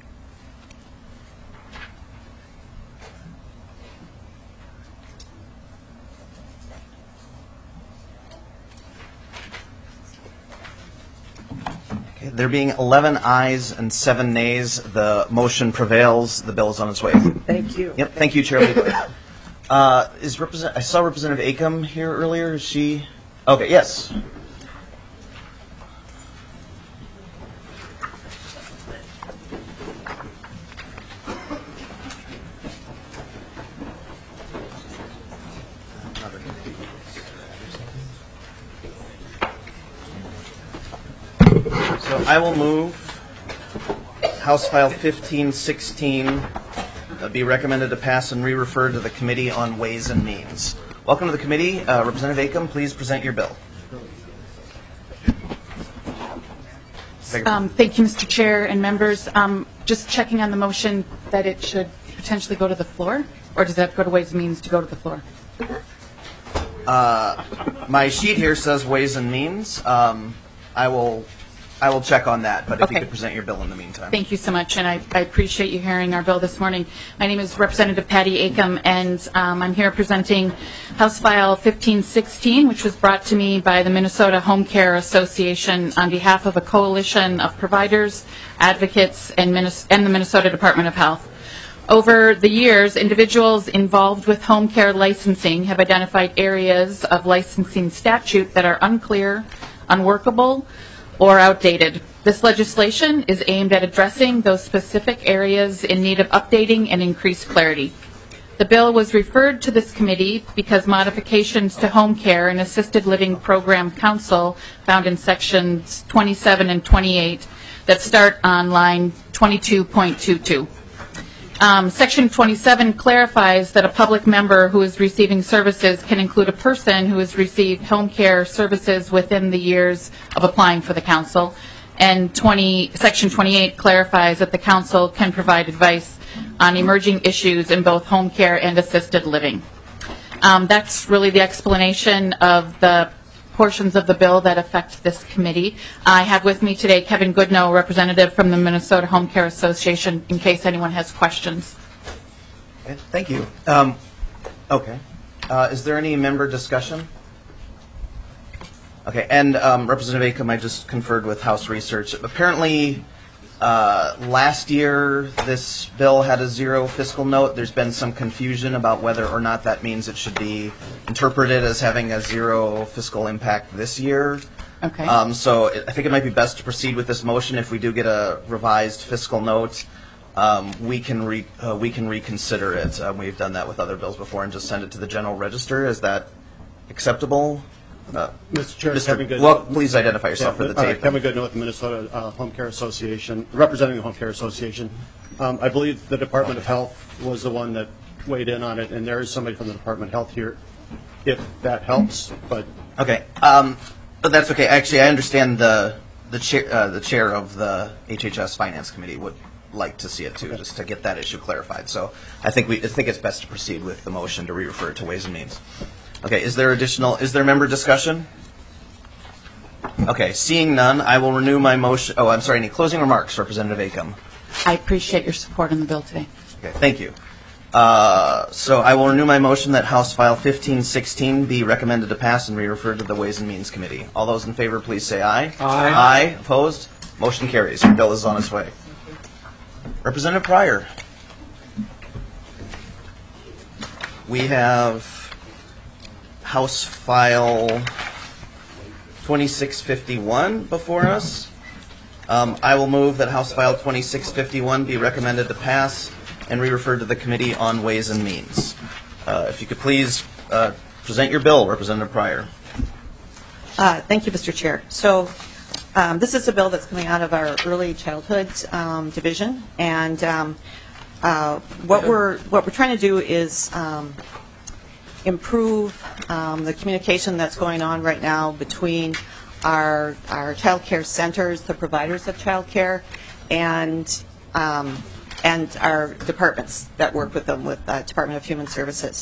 Okay, there being 11 ayes and 7 nays, the motion prevails. The bill is on its way. Thank you. Yep, thank you, Chair Lieber. I saw Representative Acom here earlier. Is she? Okay, yes. So I will move House File 1516 be recommended to pass and re-refer to the Committee on Ways and Means. Welcome to the committee. Representative Acom, please present your bill. Thank you, Mr. Chair and members. Just checking on the motion that it should potentially go to the floor, or does that go to Ways and Means to go to the floor? My sheet here says Ways and Means. I will check on that, but if you could present your bill in the meantime. Thank you so much, and I appreciate you hearing our bill this morning. My name is Representative Patty Acom, and I'm here presenting House File 1516, which was brought to me by the Minnesota Home Care Association on behalf of a coalition of providers, advocates, and the Minnesota Department of Health. Over the years, individuals involved with home care licensing have identified areas of licensing statute that are unclear, unworkable, or outdated. This legislation is aimed at addressing those specific areas in need of updating and increased clarity. The bill was referred to this committee because modifications to Home Care and Assisted Living Program Council found in sections 27 and 28 that start on line 22.22. Section 27 clarifies that a public member who is receiving services can include a person who has received home care services within the years of applying for the council. And Section 28 clarifies that the council can provide advice on emerging issues in both home care and assisted living. That's really the explanation of the portions of the bill that affect this committee. I have with me today Kevin Goodnow, representative from the Minnesota Home Care Association, in case anyone has questions. Okay, thank you. Okay. Is there any member discussion? Okay, and Representative Acom, I just conferred with House Research. Apparently, last year, this bill had a zero fiscal note. There's been some confusion about whether or not that means it should be interpreted as having a zero fiscal impact this year. Okay. So I think it might be best to proceed with this motion. If we do get a revised fiscal note, we can reconsider it. We've done that with other bills before and just send it to the General Register. Is that acceptable? Mr. Chair, Kevin Goodnow. Well, please identify yourself for the tape. Kevin Goodnow with the Minnesota Home Care Association, representing the Home Care Association. I believe the Department of Health was the one that weighed in on it, and there is somebody from the Department of Health here, if that helps. But okay, but that's okay. Actually, I understand the chair of the HHS Finance Committee would like to see it too, just to get that issue clarified. So I think it's best to proceed with the motion to re-refer to Ways and Means. Okay, is there member discussion? Okay, seeing none, I will renew my motion. Oh, I'm sorry, any closing remarks, Representative Acom? I appreciate your support on the bill today. Okay, thank you. So I will renew my motion that House File 1516 be recommended to pass and re-referred to the Ways and Means Committee. All those in favor, please say aye. Aye. Aye. Opposed? Motion carries. Your bill is on its way. Representative Pryor. We have House File 2651 before us. I will move that House File 2651 be recommended to pass and re-referred to the Committee on Ways and Means. If you could please present your bill, Representative Pryor. Thank you, Mr. Chair. So this is a bill that's coming out of our early childhood division, and what we're trying to do is improve the communication that's going on right now between our child care centers, the providers of child care, and our departments that work with them, with the Department of Human Services.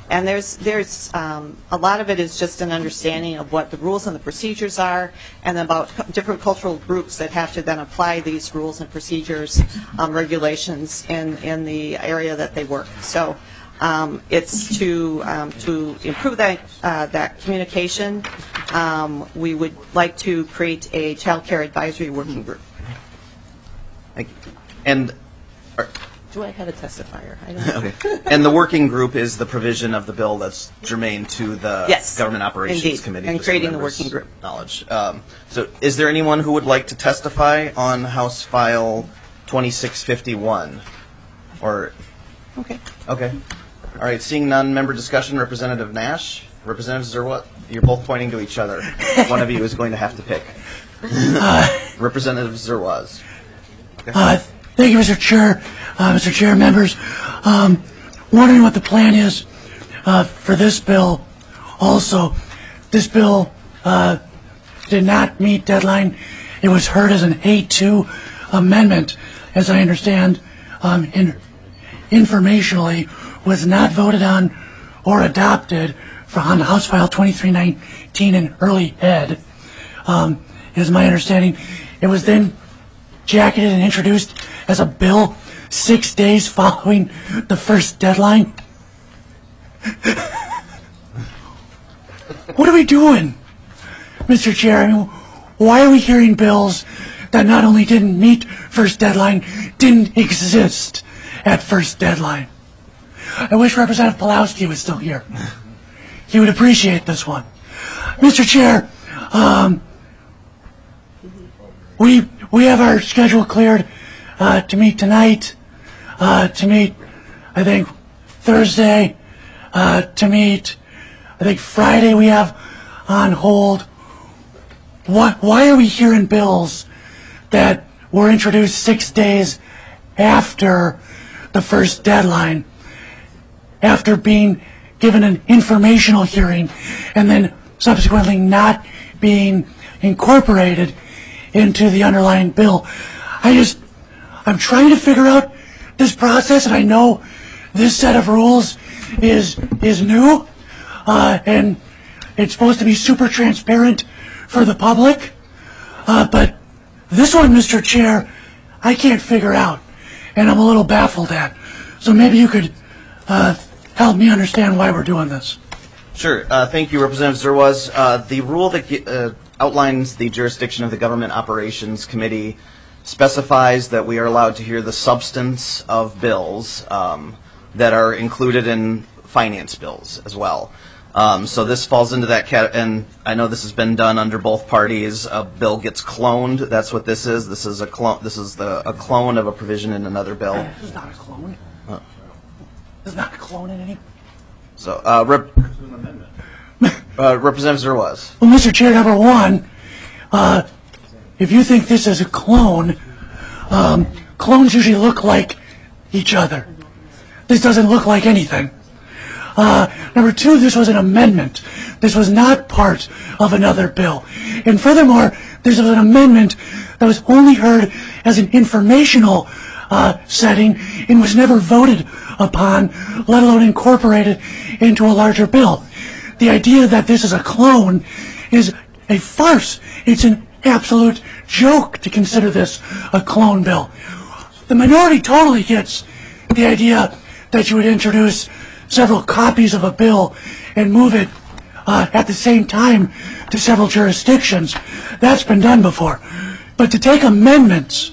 And there's a lot of it is just an understanding of what the rules and the procedures are, and about different cultural groups that have to then apply these rules and procedures, regulations in the area that they work. So it's to improve that communication. We would like to create a child care advisory working group. Thank you. And do I have a testifier? I don't know. Okay. And the working group is the provision of the bill that's germane to the Yes, Government Operations indeed, Committee. and just so creating the members' working group. Knowledge. So is there anyone who would like to testify on House File 2651? Or Okay. Okay. All right. Seeing none, member discussion. Representative Nash, Representative Zerwa, you're both pointing to each other. One of you is going to have to pick. Representative Zerwas. Okay. Thank you, Mr. Chair. Mr. Chair, members. Wondering what the plan is for this bill. Also, this bill did not meet deadline. It was heard as an A2 amendment, as I understand, informationally was not voted on or adopted on House File 2319 in early ed, is my understanding. It was then jacketed and introduced as a bill 6 days following the first deadline. What are we doing, Mr. Chair? I mean, why are we hearing bills that not only didn't meet first deadline, didn't exist at first deadline? I wish Representative Pawlowski was still here. He would appreciate this one. Mr. Chair, we have our schedule cleared to meet tonight, to meet, I think, Thursday, to meet, I think, Friday we have on hold. Why are we hearing bills that were introduced 6 days after the first deadline, after being given an informational hearing, and then subsequently not being incorporated into the underlying bill? I'm trying to figure out this process, and I know this set of rules is new, and it's supposed to be super transparent for the public, but this one, Mr. Chair, I can't figure out, and I'm a little baffled at. So maybe you could help me understand why we're doing this. Sure. Thank you, Representative Zerwas. The rule that outlines the jurisdiction of the Government Operations Committee specifies that we are allowed to hear the substance of bills that are included in finance bills as well. So this falls into that category, and I know this has been done under both parties. A bill gets cloned. That's what this is. This is a clone. This is a clone of a provision in another bill. This is not a clone. This is not a clone in any. So, Representative Zerwas. Well, Mr. Chair, number one, if you think this is a clone, clones usually look like each other. This doesn't look like anything. Number two, this was an amendment. This was not part of another bill. And furthermore, this was an amendment that was only heard as an informational setting and was never voted upon, let alone incorporated into a larger bill. The idea that this is a clone is a farce. It's an absolute joke to consider this a clone bill. The minority totally gets the idea that you would introduce several copies of a bill and move it at the same time to several jurisdictions. That's been done before. But to take amendments,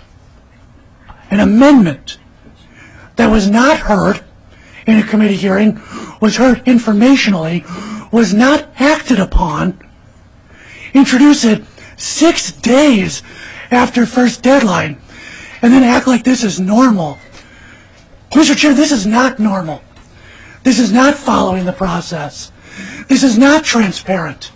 an amendment that was not heard in a committee hearing, was heard informationally, was not acted upon, introduce it 6 days after first deadline, and then act like this is normal. Mr. Chair, this is not normal. This is not following the process. This is not transparent.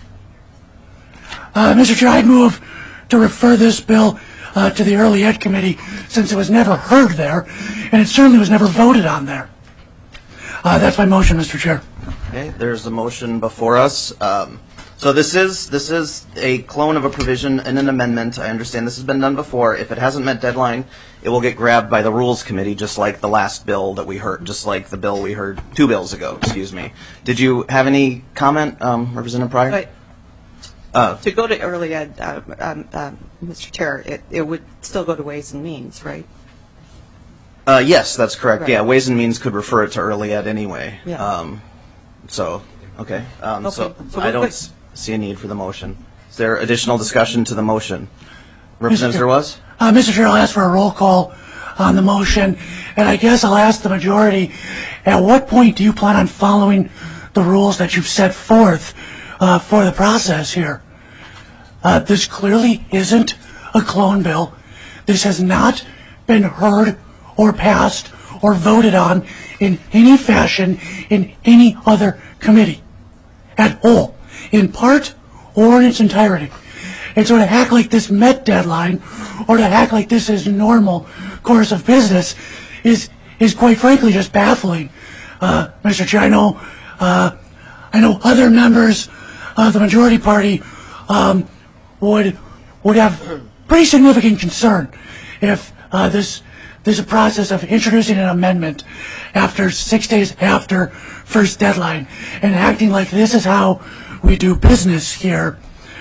Mr. Chair, I move to refer this bill to the Early Ed Committee, since it was never heard there, and it certainly was never voted on there. That's my motion, Mr. Chair. Okay, there's a motion before us. So this is a clone of a provision and an amendment. I understand this has been done before. If it hasn't met deadline, it will get grabbed by the Rules Committee, just like the last bill that we heard, just like the bill we heard 2 bills ago, excuse me. Did you have any comment, Representative Pryor? To go to early ed, Mr. Chair, it would still go to Ways and Means, right? Yes, that's correct. Right. Yeah, Ways and Means could refer it to early ed anyway. Yeah. So, okay. Okay. So So I we're don't good. see a need for the motion. Is there additional discussion to the motion? Representative Zerwas? Mr. Chair, I'll ask for a roll call on the motion, and I guess I'll ask the majority, at what point do you plan on following the rules that you've set forth for the process here? This clearly isn't a clone bill. This has not been heard or passed or voted on in any fashion in any other committee at all, in part or in its entirety. And so to act like this met deadline or to act like this is normal course of business is quite frankly just baffling. Mr. Chair, I know other members of the majority party would have pretty significant concern if this is a process of introducing an amendment after 6 days after first deadline and acting like this is how we do business here.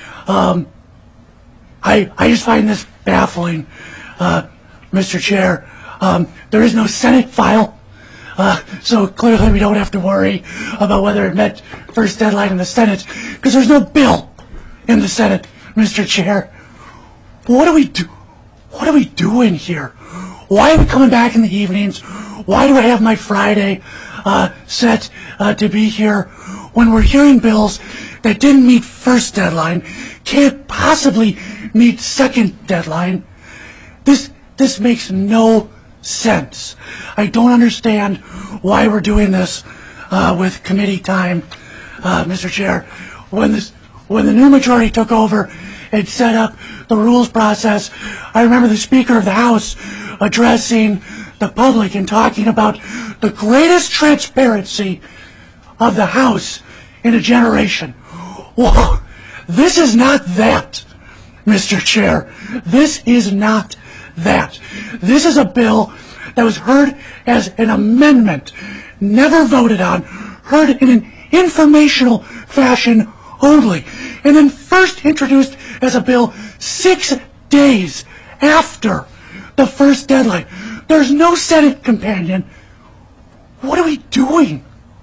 I just find this baffling, Mr. Chair. There is no Senate file, so clearly we don't have to worry about whether it met first deadline in the Senate, because there's no bill in the Senate, Mr. Chair. What are we doing here? Why are we coming back in the evenings? Why do I have my Friday set to be here when we're hearing bills that didn't meet first deadline, can't possibly meet second deadline? This makes no sense. I don't understand why we're doing this with committee time, Mr. Chair. When the new majority took over and set up the rules process, I remember the Speaker of the House addressing the public and talking about the greatest transparency of the House in a generation. Well, this is not that, Mr. Chair. This is not that. This is a bill that was heard as an amendment, never voted on, heard in an informational fashion only, and then first introduced as a bill 6 days after the first deadline. There's no Senate companion. What are we doing?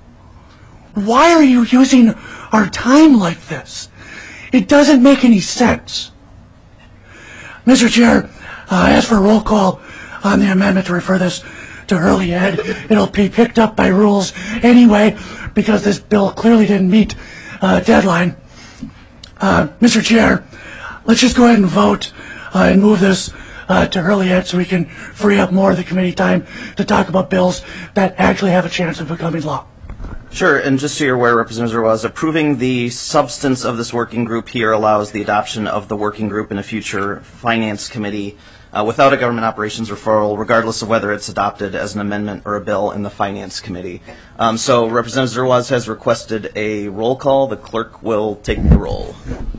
Why are you using our time like this? It doesn't make any sense. Mr. Chair, I ask for a roll call on the amendment to refer this to early ed. It'll be picked up by rules anyway, because this bill clearly didn't meet deadline. Mr. Chair, let's just go ahead and vote and move this to early ed so we can free up more of the committee time to talk about bills that actually have a chance of becoming law. Sure, and just so you're aware, Representative Zerwas, approving the substance of this working group here allows the adoption of the working group in a future finance committee without a government operations referral, regardless of whether it's adopted as an amendment or a bill in the finance committee. So Representative Zerwas has requested a roll call. The clerk will take the roll.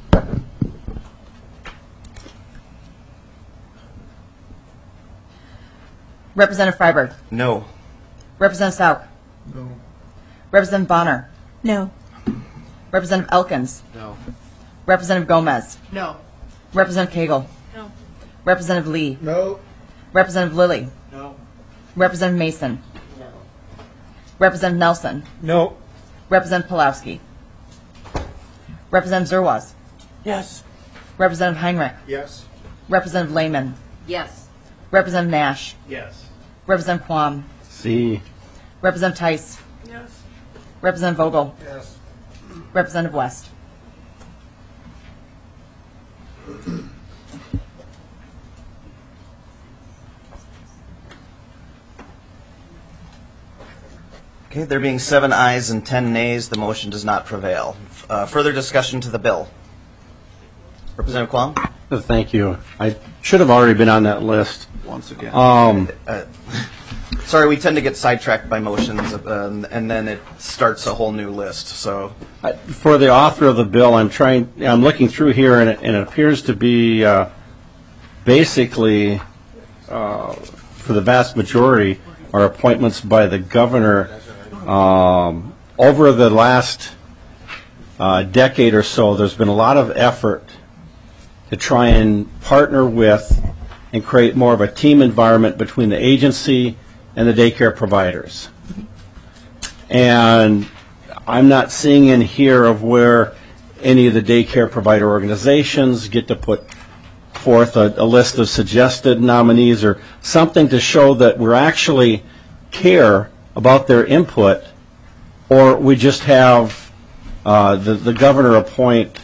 Representative Freiberg. No. Representative Sauk. No. Representative Bonner. No. Representative Elkins. No. Representative Gomez. No. Representative Cagle. No. Representative Lee. No. Representative Lilly. No. Representative Mason. Representative Nelson. No. Representative Pulowski. Representative Zerwas. Yes. Representative Heinrich. Yes. Representative Lehman. Yes. Representative Nash. Yes. Representative Quam. See. Representative Tice. Yes. Representative Vogel. Yes. Representative West. Okay, there being 7 ayes and 10 nays, the motion does not prevail. Further discussion to the bill. Representative Quam? Thank you. I should have already been on that list. Once again. Sorry, we tend to get sidetracked by motions, and then it starts a whole new list. So, for the author of the bill, I'm looking through here, and it appears to be basically, for the vast majority, are appointments by the governor. Over the last decade or so, there's been a lot of effort to try and partner with and create more of a team environment between the agency and the daycare providers. And I'm not seeing in here of where any of the daycare provider organizations get to put forth a list of suggested nominees or something to show that we're actually care about their input, or we just have the governor appoint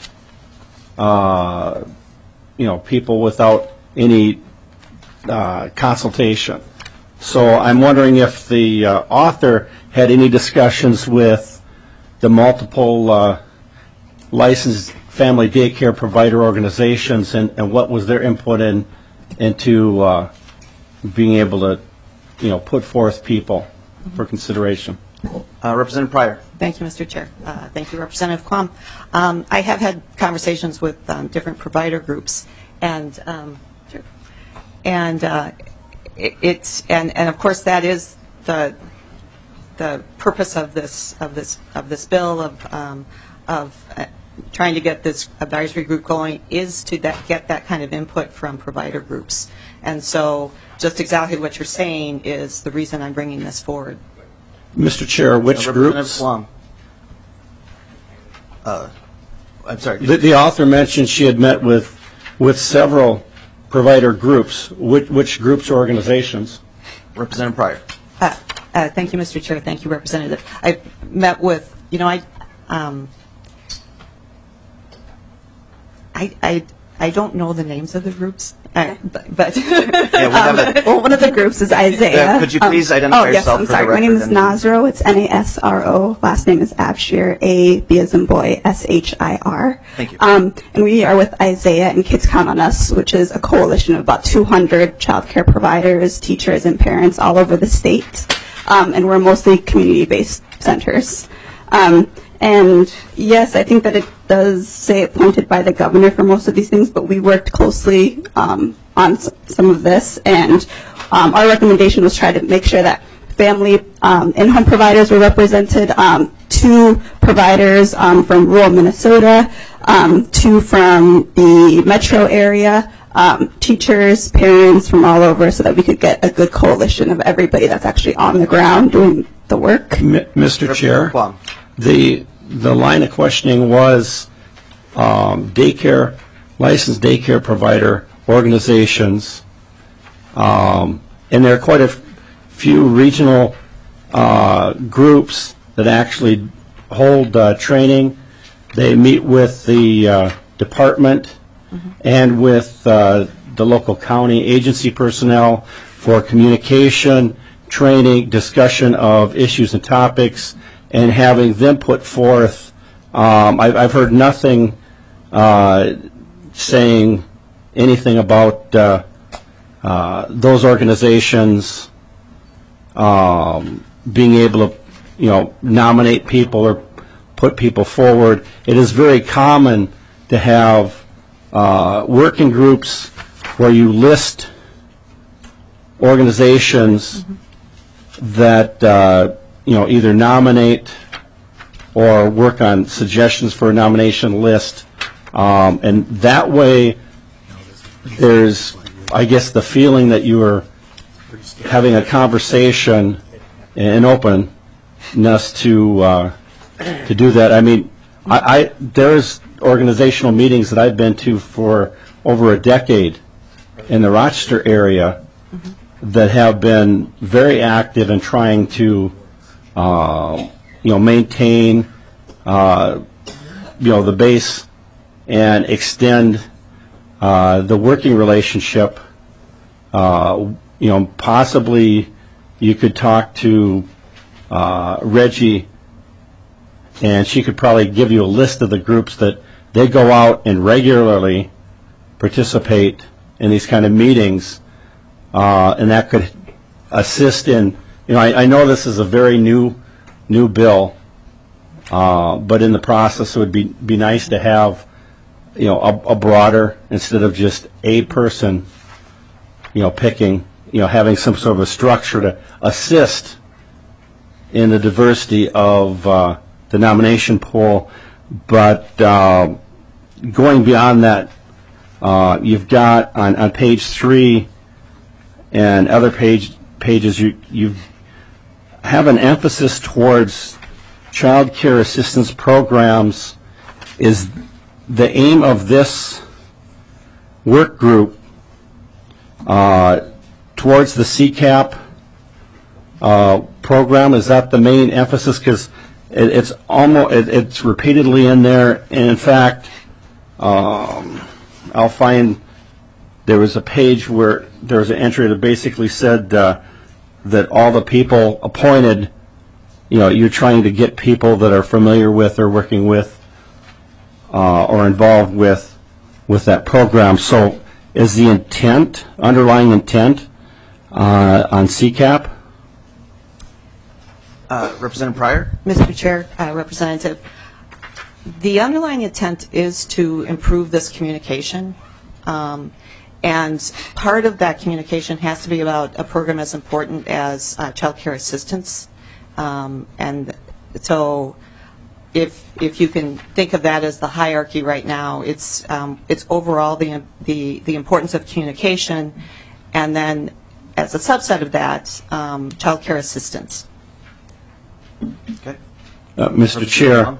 people without any consultation. So I'm wondering if the author had any discussions with the multiple licensed family daycare provider organizations and what was their input into being able to put forth people for consideration. Representative Pryor. Thank you, Mr. Chair. Thank you, Representative Quam. I have had conversations with different provider groups, and of course that is the purpose of this bill of trying to get this advisory group going, is to get that kind of input from provider groups. And so just exactly what you're saying is the reason I'm bringing this forward. Mr. Chair, which groups? I'm sorry. The author mentioned she had met with several provider groups. Which groups or organizations? Representative Pryor. Thank you, Mr. Chair. Thank you, Representative. I met with, I don't know the names of the groups, but well, one of the groups is Isaiah. Could you please identify yourself? I'm sorry. My name is Nasro. It's Nasro. Last name is Abshir. A B as in boy. SHIR. Thank you. And we are with Isaiah and Kids Count on Us, which is a coalition of about 200 child care providers, teachers, and parents all over the state. And we're mostly community-based centers. And yes, I think that it does say appointed by the governor for most of these things, but we worked closely on some of this, and our recommendation was try to make sure that family in-home providers were represented, 2 providers from rural Minnesota, 2 from the metro area, teachers, parents from all over, so that we could get a good coalition of everybody that's actually on the ground doing the work. Mr. Chair, the line of questioning was licensed daycare provider organizations, and there are quite a few regional groups that actually hold training. They meet with the department and with the local county agency personnel for communication, training, discussion of issues and topics, and having them put forth. I've heard nothing saying anything about those organizations being able to, nominate people or put people forward. It is very common to have working groups where you list organizations that either nominate or work on suggestions for a nomination list, and that way there's, I guess, the feeling that you are having a conversation and openness to do that. I mean, there's organizational meetings that I've been to for over a decade in the Rochester area that have been very active in trying to maintain the base and extend the working relationship. Possibly you could talk to Reggie, and she could probably give you a list of the groups that they go out and regularly participate in these kind of meetings, and that could assist in I know this is a very new bill, but in the process, it would be nice to have, a broader, instead of just a person, picking, having some sort of a structure to assist in the diversity of the nomination pool. But going beyond that, you've got on page 3 and other pages, you have an emphasis towards child care assistance programs. Is the aim of this work group towards the CCAP program? Is that the main emphasis? Because it's repeatedly in there, and in fact, I'll find there was a page where there was an entry that basically said that all the people appointed, you're trying to get people that are familiar with or working with or involved with that program. So is the underlying intent on CCAP? Representative Pryor? Mr. Chair, Representative, the underlying intent is to improve this communication. And part of that communication has to be about a program as important as child care assistance. And so if you can think of that as the hierarchy right now, it's overall the importance of communication, and then as a subset of that, child care assistance. Okay. Mr. Chair,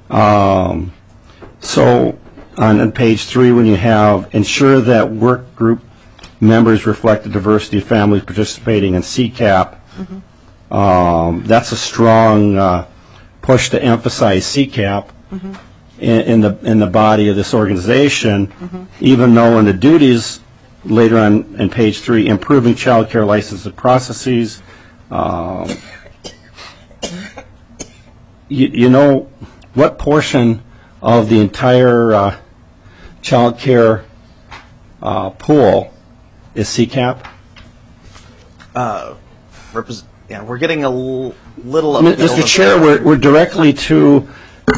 so on page 3, when you have ensure that work group members reflect the diversity of families participating in CCAP, that's a strong push to emphasize CCAP in the body of this organization, even though in the duties later on in page 3, improving child care licensing processes. What portion of the entire child care pool is CCAP? We're getting a little... Mr. Chair, we're directly to,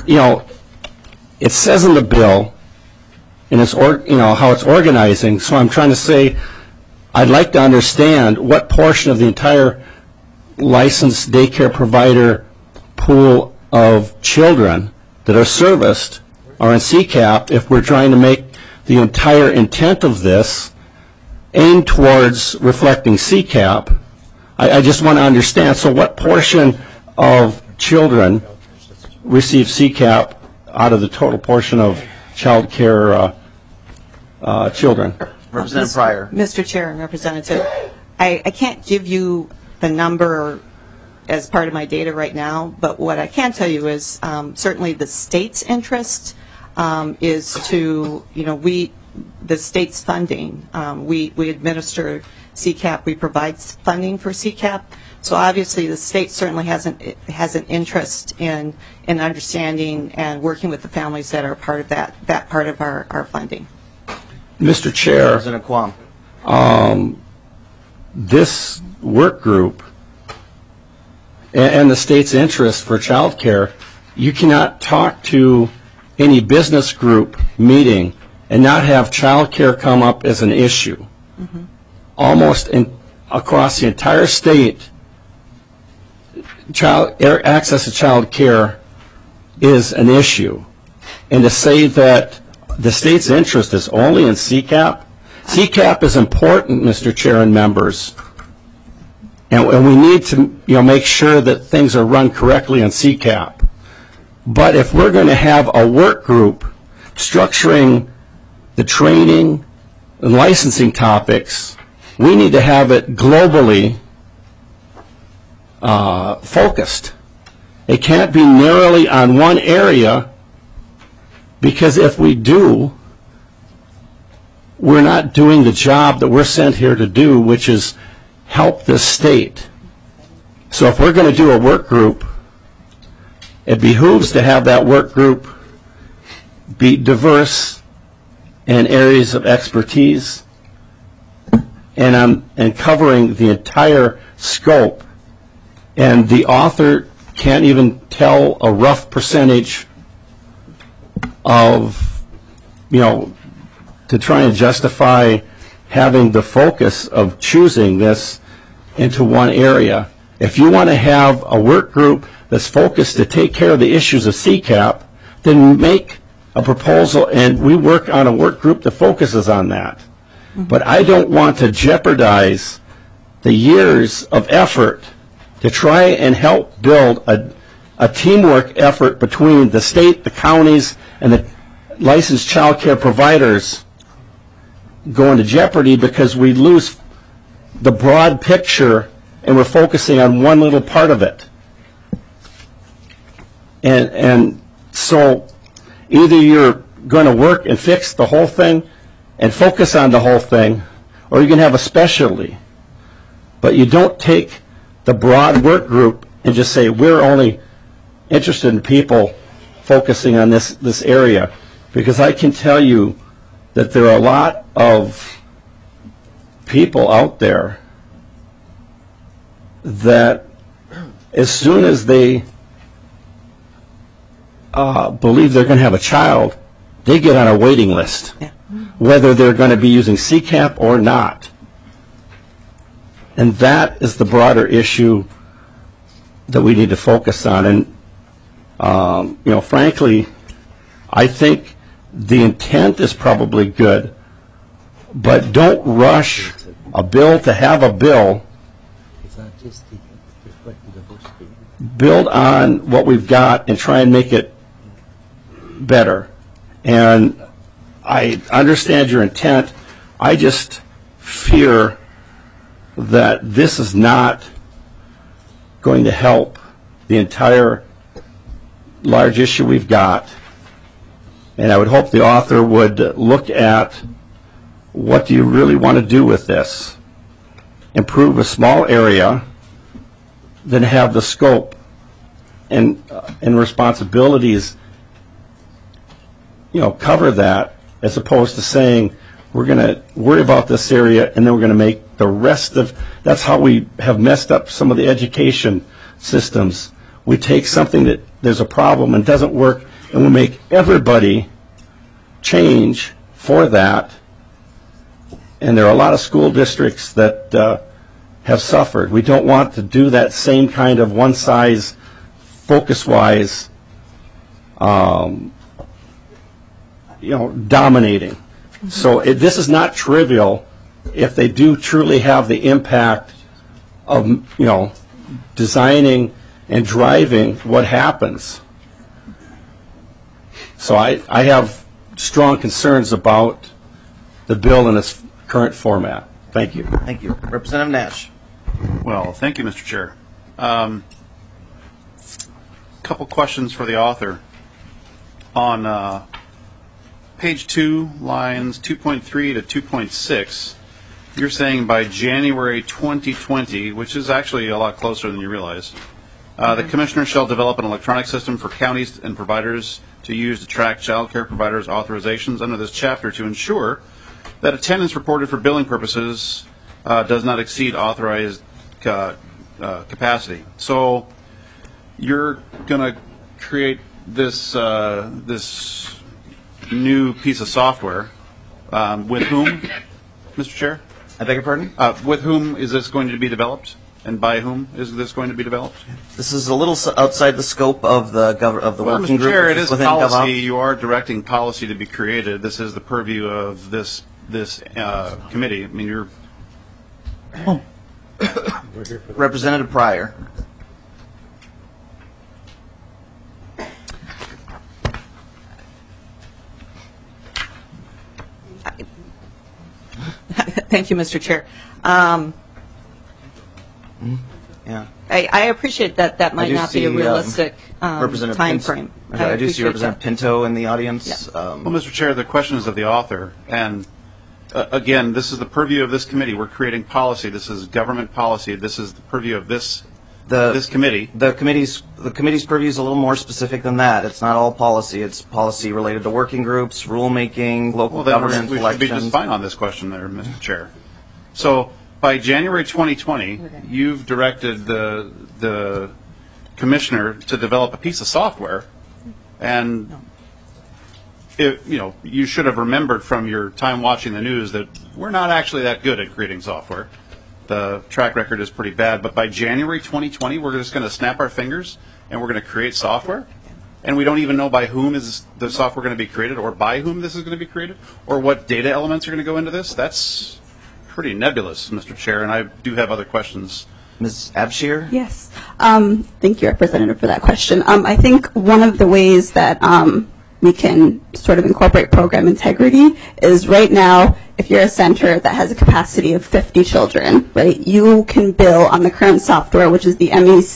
it says in the bill, and it's how it's organizing, so I'm trying to say I'd like to understand what portion of the entire licensed daycare provider pool of children that are serviced are in CCAP if we're trying to make the entire intent of this aim towards reflecting CCAP. I just want to understand, so what portion of children receive CCAP out of the total portion of child care children? Representative Pryor. Mr. Chair and Representative, I can't give you the number as part of my data right now, but what I can tell you is certainly the state's interest is to, the state's funding. We administer CCAP, we provide funding for CCAP, so obviously the state certainly has an interest in understanding and working with the families that are part of that part of our funding. Mr. Chair, Representative Quam. This work group and the state's interest for child care, you cannot talk to any business group meeting and not have child care come up as an issue. Almost across the entire state, access to child care is an issue. And to say that the state's interest is only in CCAP, CCAP is important, Mr. Chair and members. And we need to make sure that things are run correctly on CCAP. But if we're going to have a work group structuring the training and licensing topics, we need to have it globally focused. It can't be narrowly on one area, because if we do, we're not doing the job that we're sent here to do, which is help the state. So if we're going to do a work group, it behooves to have that work group be diverse in areas of expertise and covering the entire scope and the author can't even tell a rough percentage of, to try and justify having the focus of choosing this into one area. If you want to have a work group that's focused to take care of the issues of CCAP, then make a proposal and we work on a work group that focuses on that. But I don't want to jeopardize the years of effort to try and help build a teamwork effort between the state, the counties, and the licensed child care providers go into jeopardy because we lose the broad picture and we're focusing on one little part of it. And so either you're going to work and fix the whole thing and focus on the whole thing, or you can have a specialty. But you don't take the broad work group and just say, we're only interested in people focusing on this area. Because I can tell you that there are a lot of people out there that as soon as they believe they're going to have a child, they get on a waiting list, whether they're going to be using CCAP or not. And that is the broader issue that we need to focus on. And, frankly, I think the intent is probably good, but don't rush a bill to have a bill. Build on what we've got and try and make it better. And I understand your intent. I just fear that this is not going to help the entire large issue we've got. And I would hope the author would look at what do you really want to do with this. Improve a small area, then have the scope and responsibilities cover that, as opposed to saying we're going to worry about this area and then we're going to make the rest of, that's how we have messed up some of the education systems. We take something that there's a problem and doesn't work and we make everybody change for that. And there are a lot of school districts that have suffered. We don't want to do that same kind of one size focus-wise dominating. So this is not trivial if they do truly have the impact of, designing and driving what happens. So I have strong concerns about the bill in its current format. Thank you. Thank you. Representative Nash. Well, thank you, Mr. Chair. Couple questions for the author. On page 2, lines 2.3 to 2.6, you're saying by January 2020, which is actually a lot closer than you realize, the commissioner shall develop an electronic system for counties and providers to use to track child care providers' authorizations under this chapter to ensure that attendance reported for billing purposes does not exceed authorized capacity. So you're going to create this this new piece of software with whom, Mr. Chair? I beg your pardon? With whom is this going to be developed, and by whom is this going to be developed? This is a little outside the scope of the working Mr. group. Chair, it is within policy. GovOps. You are directing policy to be created. This is the purview of this committee. I mean, you're. Representative Pryor. Thank you, Mr. Chair. Yeah. I appreciate that might not be a realistic time frame. I do see Representative Pinto in the audience. Well, Mr. Chair, the question is of the author, and again, this is the purview of this committee. We're creating policy. This is government policy. This is the purview of this committee. The committee's purview is a little more specific than that. It's not all policy. It's policy related to working groups, rulemaking, local government, we elections. should be just fine on this question there, Mr. Chair. So by January 2020, you've directed the commissioner to develop a piece of software, and you should have remembered from your time watching the news that we're not actually that good at creating software. The track record is pretty bad, but by January 2020, we're just going to snap our fingers and we're going to create software, and we don't even know by whom is the software going to be created, or by whom this is going to be created, or what data elements are going to go into this. That's pretty nebulous, Mr. Chair, and I do have other questions. Ms. Abshir? Yes. Thank you, Representative, for that question. I think one of the ways that we can sort of incorporate program integrity is right now, if you're a center that has a capacity of 50 children, right, you can bill on the current software, which is the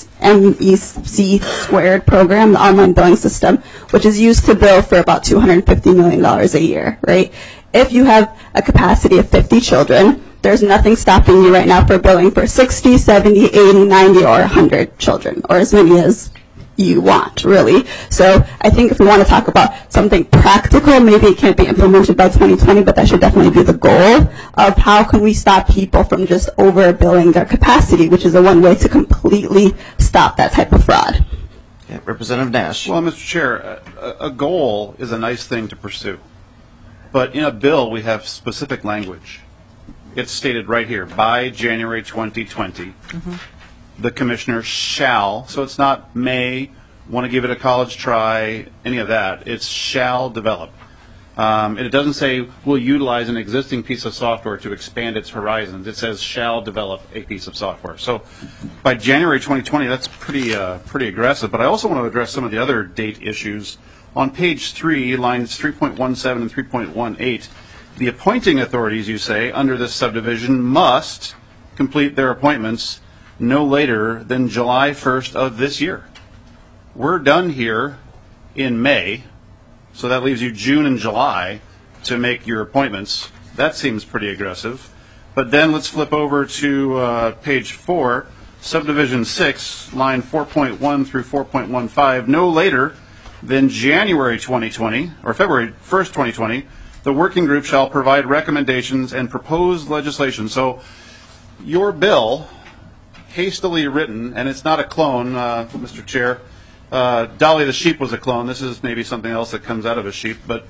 MEC squared program, the online billing system, which is used to bill for about $250 million a year, right? If you have a capacity of 50 children, there's nothing stopping you right now for billing for 60, 70, 80, 90, or 100 children, or as many as you want, really. So I think if we want to talk about something practical, maybe it can't be implemented by 2020, but that should definitely be the goal of how can we stop people from just overbilling their capacity, which is the one way to completely stop that type of fraud. Yeah, Representative Nash. Well, Mr. Chair, a goal is a nice thing to pursue, but in a bill we have specific language. It's stated right here, by January 2020. The commissioner shall, so it's not may, want to give it a college try, any of that. It's shall develop. And it doesn't say will utilize an existing piece of software to expand its horizons. It says shall develop a piece of software. So by January 2020, that's pretty aggressive. But I also want to address some of the other date issues. On page 3, lines 3.17 and 3.18, the appointing authorities, you say, under this subdivision must complete their appointments no later than July 1st of this year. We're done here in May, so that leaves you June and July to make your appointments. That seems pretty aggressive. But then let's flip over to page 4, subdivision 6, line 4.1 through 4.15. No later than January 2020, or February 1st, 2020, the working group shall provide recommendations and propose legislation. So your bill, hastily written, and it's not a clone, Mr. Chair. Dolly the sheep was a clone. This is maybe something else that comes out of a sheep, but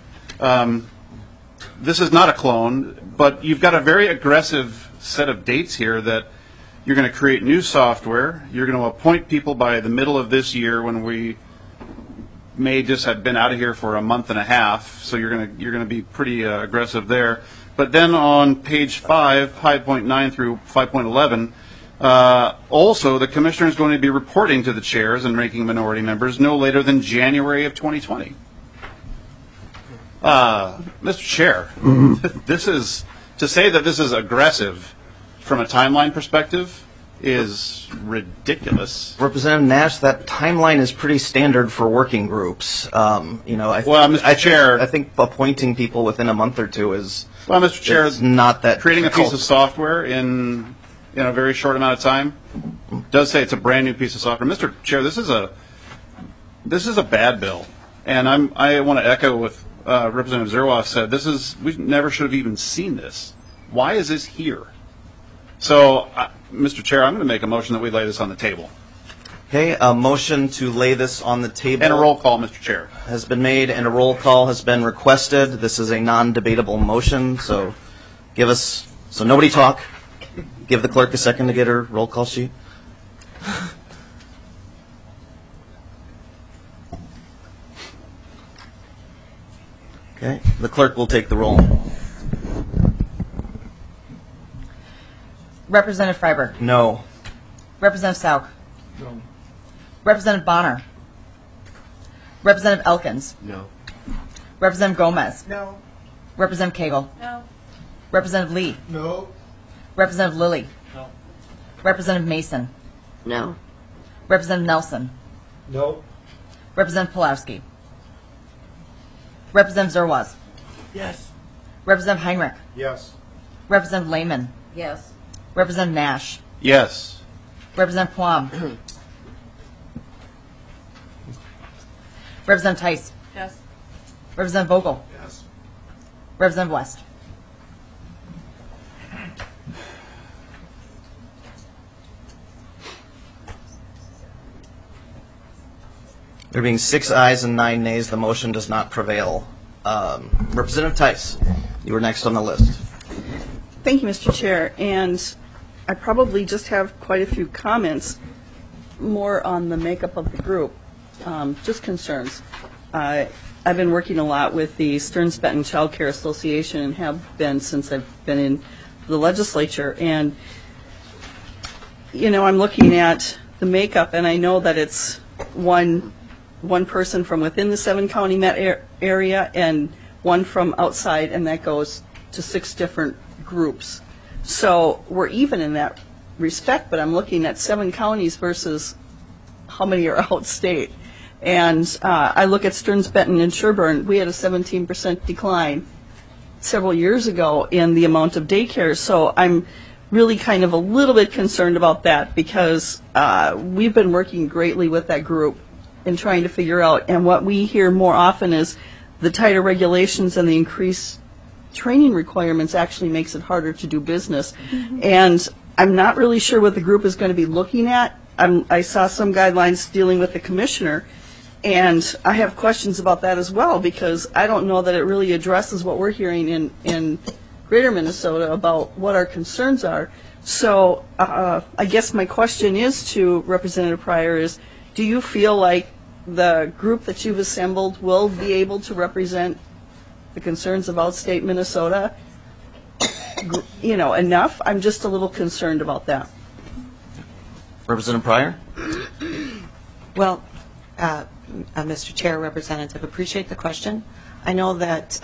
this is not a clone. But you've got a very aggressive set of dates here that you're going to create new software. You're going to appoint people by the middle of this year, when we may just have been out of here for a month and a half. So you're going to be pretty aggressive there. But then on page 5, 5.9 through 5.11. Also, the commissioner is going to be reporting to the chairs and ranking minority members no later than January of 2020. Mr. Chair, this is, to say that this is aggressive from a timeline perspective is ridiculous. Representative Nash, that timeline is pretty standard for working groups. Mr. Chair, I think appointing people within a month or two is Mr. Chair, not that creating difficult. a piece of software in a very short amount of time does say it's a brand new piece of software. Mr. Chair, this is a bad bill, and I want to echo what Representative Zerwas said. We never should have even seen this. Why is this here? So, Mr. Chair, I'm going to make a motion that we lay this on the table. Okay, a motion to lay this on the table. And a roll call, Mr. Chair. Has been made, and a roll call has been requested. This is a non-debatable motion, so nobody talk. Give the clerk a second to get her roll call sheet. Okay, the clerk will take the roll. Representative Freiberg. No. Representative Sauk. No. Representative Bonner. Representative Elkins. No. Representative Gomez. No. Representative Cagle. No. Representative Lee. No. Representative Lilly. No. Representative Mason. No. Representative Nelson. No. Representative Pulowski. Representative Zerwas. Yes. Representative Heinrich. Yes. Representative Lehman. Yes. Representative Nash. Yes. Representative Plum. Representative Tice. Yes. Representative Vogel. Yes. Representative West. There being 6 ayes and 9 nays, the motion does not prevail. Representative Tice, you were next on the list. Thank you, Mr. Chair. And I probably just have quite a few comments more on the makeup of the group, just concerns. I've been working a lot with the Stearns Benton Child Care Association and have been since I've been in the legislature. And, you know, I'm looking at the makeup, and I know that it's one person from within the 7-county Met area and one from outside, and that goes to 6 different groups. So we're even in that respect, but I'm looking at 7 counties versus how many are outstate. And I look at Stearns, Benton, and Sherburne. We had a 17% decline several years ago in the amount of daycare. So I'm really kind of a little bit concerned about that because we've been working greatly with that group in trying to figure out. And what we hear more often is the tighter regulations and the increased training requirements actually makes it harder to do business. And I'm not really sure what the group is going to be looking at. I saw some guidelines dealing with the commissioner, and I have questions about that as well because I don't know that it really addresses what we're hearing in greater Minnesota about what our concerns are. So I guess my question is to Representative Pryor is, do you feel like the group that you've assembled will be able to represent the concerns of outstate Minnesota, you know, enough? I'm just a little concerned about that. Representative Pryor? Well, Mr. Chair, Representative, appreciate the question. I know that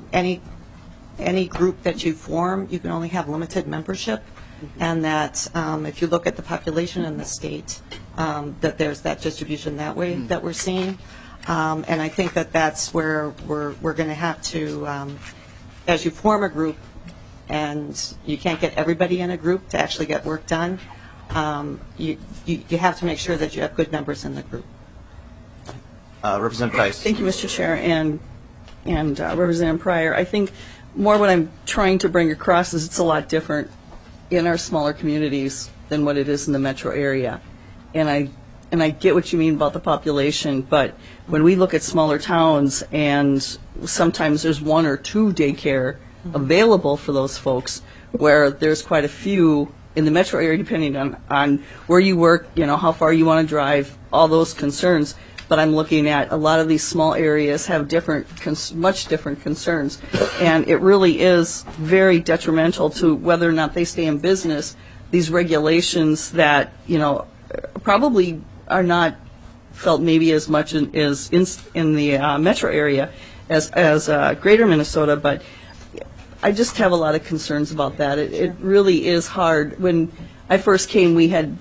any group that you form, you can only have limited membership, and that if you look at the population in the state, that there's that distribution that way that we're seeing. And I think that that's where we're going to have to, as you form a group, and you can't get everybody in a group to actually get work done, you have to make sure that you have good members in the group. Representative Tice. Thank you, Mr. Chair, and Representative Pryor. I think more what I'm trying to bring across is it's a lot different in our smaller communities than what it is in the metro area. And I get what you mean about the population, but when we look at smaller towns and sometimes there's 1 or 2 daycare available for those folks, where there's quite a few in the metro area depending on where you work, you know, how far you want to drive, all those concerns. But I'm looking at a lot of these small areas have much different concerns, and it really is very detrimental to whether or not they stay in business. These regulations that, you know, probably are not felt maybe as much as in the metro area as greater Minnesota, but I just have a lot of concerns about that. It really is hard. When I first came, we had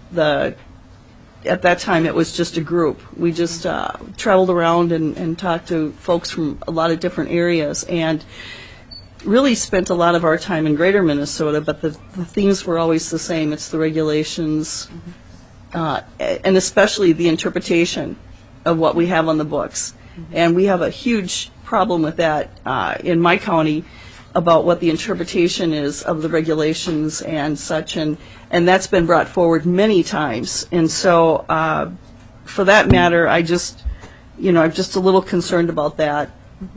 at that time it was just a group. We just traveled around and talked to folks from a lot of different areas and really spent a lot of our time in greater Minnesota, but the themes were always the same. It's the regulations, and especially the interpretation of what we have on the books. And we have a huge problem with that in my county about what the interpretation is of the regulations and such, and that's been brought forward many times. And so for that matter, I'm just a little concerned about that.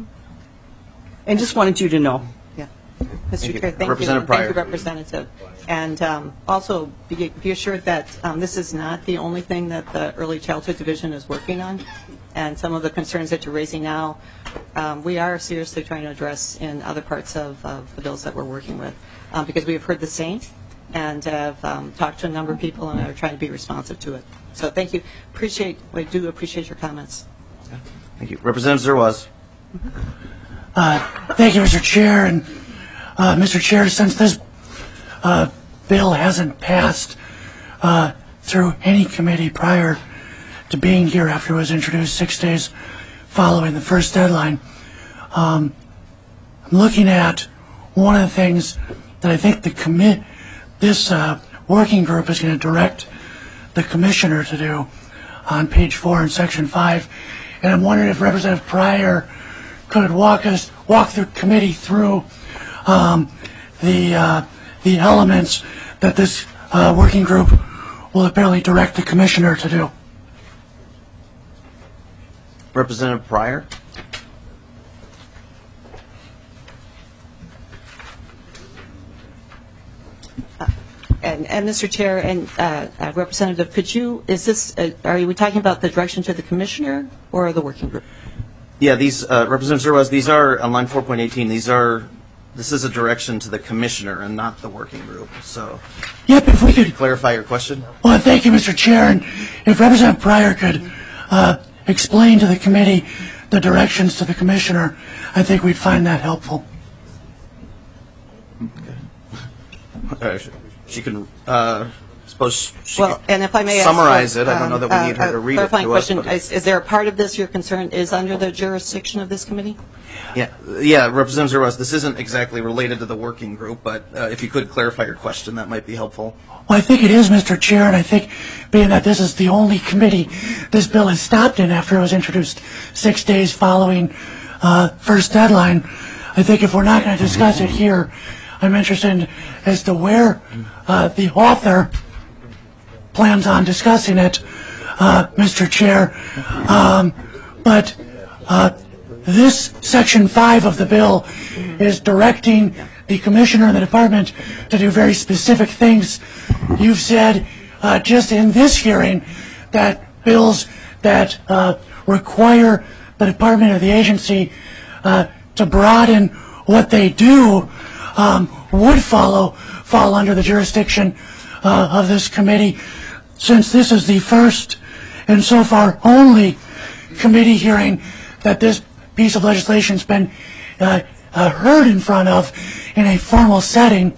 And just wanted you to know. Mr. Chair, thank you. Representative Pryor. Thank you, Representative. And also be assured that this is not the only thing that the Early Childhood Division is working on. And some of the concerns that you're raising now, we are seriously trying to address in other parts of the bills that we're working with. Because we have heard the same and have talked to a number of people and are trying to be responsive to it. So thank you. We do appreciate your comments. Thank you. Representative Zerwas. Thank you, Mr. Chair. And Mr. Chair, since this bill hasn't passed through any committee prior to being here after it was introduced 6 days following the first deadline, I'm looking at one of the things that I think this working group is going to direct the commissioner to do on page 4 in section 5. And I'm wondering if Representative Pryor could walk the committee through the elements that this working group will apparently direct the commissioner to do. Representative Pryor? And Mr. Chair and Representative, are we talking about the direction to the commissioner or the working group? Yeah, these, Representative Zerwas, these are, on line 4.18, this is a direction to the commissioner and not the working group, so. Yep, if we could clarify your question. Well, thank you, Mr. Chair, and if Representative Pryor could explain to the committee the directions to the commissioner, I think we'd find that helpful. She can, suppose she Well, and if I may summarize it. I don't know that we need her to read it clarifying to us. question, but- is there a part of this you're concerned is under the jurisdiction of this committee? Yeah, Representative Zerwas, this isn't exactly related to the working group, but if you could clarify your question, that might be helpful. Well, I think it is, Mr. Chair, and I think being that this is the only committee this bill has stopped in after it was introduced 6 days following first deadline, I think if we're not going to discuss it here, I'm interested as to where the author plans on discussing it, Mr. Chair. But this Section 5 of the bill is directing the commissioner and the department to do very specific things. You've said just in this hearing that bills that require the department or the agency to broaden what they do would fall under the jurisdiction of this committee. Since this is the first and so far only committee hearing that this piece of legislation has been heard in front of in a formal setting,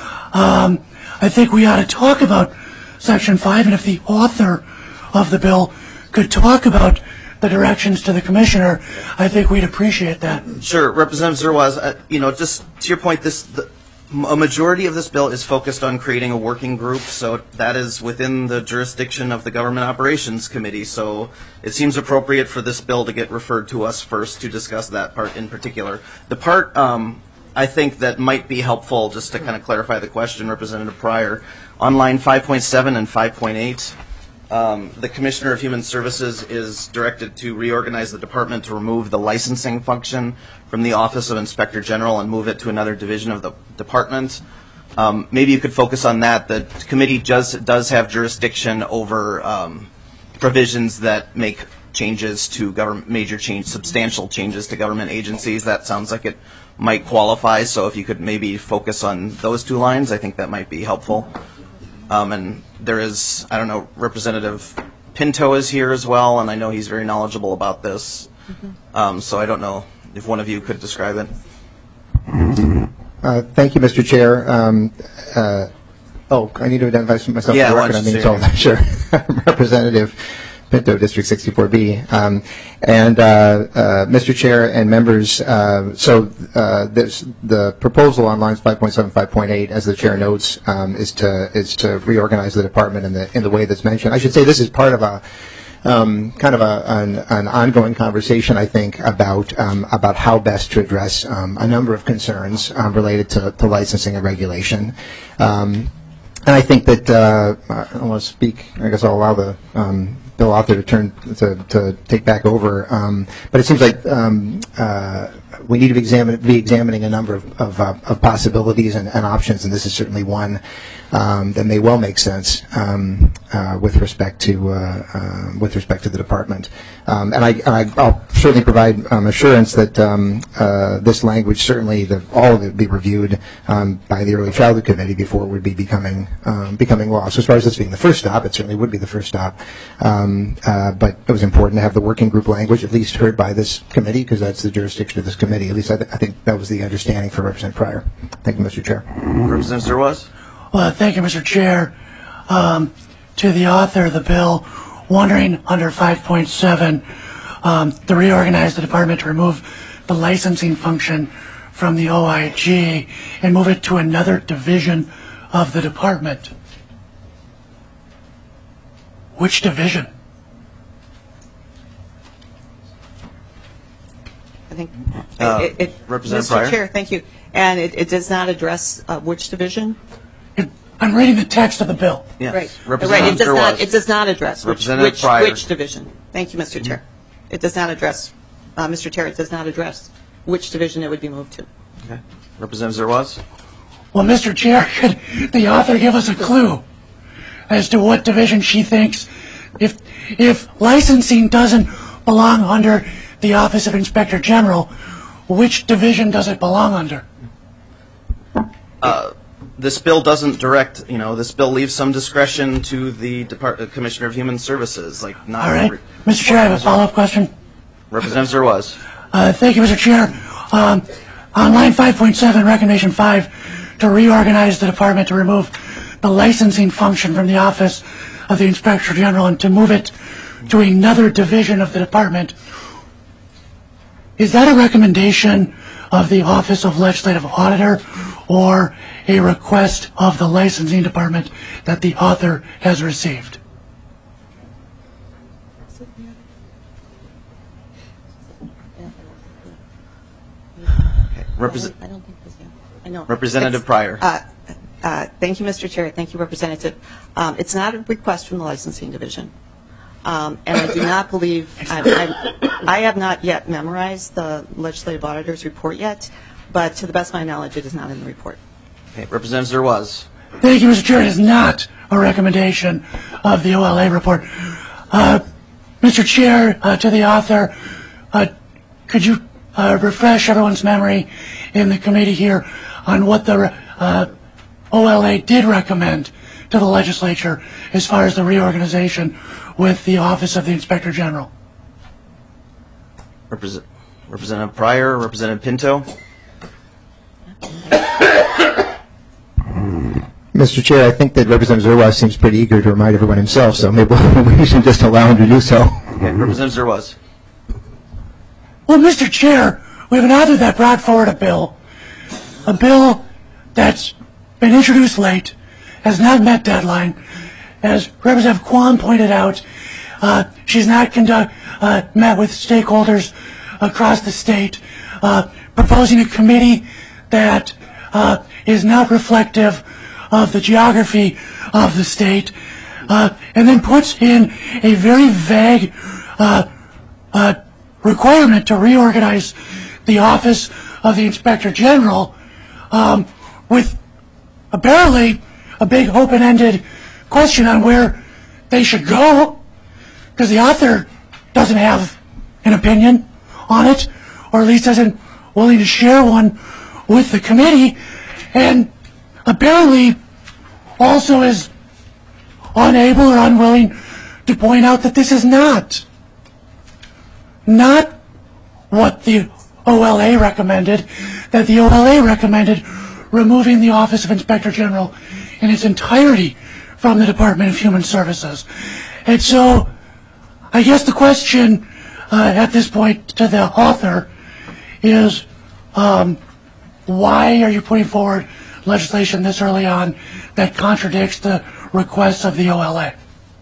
I think we ought to talk about Section 5, and if the author of the bill could talk about the directions to the commissioner, I think we'd appreciate that. Sure, Representative Zerwas, just to your point, a majority of this bill is focused on creating a working group, so that is within the jurisdiction of the Government Operations Committee, so it seems appropriate for this bill to get referred to us first to discuss that part in particular. The part I think that might be helpful, just to kind of clarify the question, Representative Pryor, on line 5.7 and 5.8, the Commissioner of Human Services is directed to reorganize the department to remove the licensing function from the Office of Inspector General and move it to another division of the department. Maybe you could focus on that. The committee does have jurisdiction over provisions that make changes to government, substantial changes to government agencies. That sounds like it might qualify, so if you could maybe focus on those two lines, I think that might be helpful. And there is, I don't know, Representative Pinto is here as well, and I know he's very knowledgeable about this. So I don't know if one of you could describe it. Thank you, Mr. Chair. I need to identify myself Yeah, for the record. I'm being told. Sure. Representative Pinto, District 64B. And Mr. Chair and members, the proposal on lines 5.7, 5.8, as the Chair notes, is to reorganize the department in the way that's mentioned. I should say this is part of an ongoing conversation, I think, about how best to address a number of concerns related to licensing and regulation. And I think that I want to speak. I guess I'll allow the bill author to take back over. But it seems like we need to be examining a number of possibilities and options, and this is certainly one that may well make sense with respect to the department. And I'll certainly provide assurance that this language, certainly all of it, be reviewed by the Early Childhood Committee before it would be becoming law. So as far as this being the first stop, it certainly would be the first stop. But it was important to have the working group language at least heard by this committee, because that's the jurisdiction of this committee. At least I think that was the understanding for Representative Pryor. Thank you, Mr. Chair. Representative Zerwas? Well, thank you, Mr. Chair. To the author of the bill, wondering under 5.7, to reorganize the department to remove the licensing function from the OIG and move it to another division of the department. Which division? I think Representative Pryor? Mr. Chair, thank you. And it does not address which division? I'm reading the text of the bill. Yes. Right. It does not address which division. Thank you, Mr. Chair. It does not address, Mr. Chair, it does not address which division it would be moved to. Okay. Representative Zerwas? Well, Mr. Chair, could the author give us a clue as to what division she thinks? If licensing doesn't belong under the Office of Inspector General, which division does it belong under? This bill doesn't direct, this bill leaves some discretion to the Commissioner of Human Services. All right. Mr. Chair, I have a follow-up question. Representative Zerwas. Thank you, Mr. Chair. On line 5.7, recommendation 5, to reorganize the department to remove the licensing function from the Office of the Inspector General and to move it to another division of the department. Is that a recommendation of the Office of Legislative Auditor or a request of the licensing department that the author has received? Representative Pryor. Thank you, Mr. Chair. Thank you, Representative. It's not a request from the licensing division. And I do not believe, I have not yet memorized the legislative auditor's report yet, but to the best of my knowledge, it is not in the report. Okay. Representative Zerwas. Thank you, Mr. Chair. It is not a recommendation of the OLA report. Mr. Chair, to the author, could you refresh everyone's memory in the committee here on what the OLA did recommend to the legislature as far as the reorganization with the Office of the Inspector General? Representative Pryor, Representative Pinto. Mr. Chair, I think that Representative Zerwas seems pretty eager to remind everyone himself, so maybe we should just allow him to do so. Okay. Representative Zerwas. Well, Mr. Chair, we have an author that brought forward a bill that's been introduced late, has not met deadline. As Representative Kwan pointed out, she's not met with stakeholders across the state, proposing a committee that is not reflective of the geography of the state, and then puts in a very vague requirement to reorganize the Office of the Inspector General with apparently a big open-ended question on where they should go, because the author doesn't have an opinion on it, or at least isn't willing to share one with the committee, and apparently also is unable or unwilling to point out that this is not what the OLA recommended, that the OLA recommended removing the Office of Inspector General in its entirety from the Department of Human Services. And so I guess the question at this point to the author is, why are you putting forward legislation this early on that contradicts the requests of the OLA?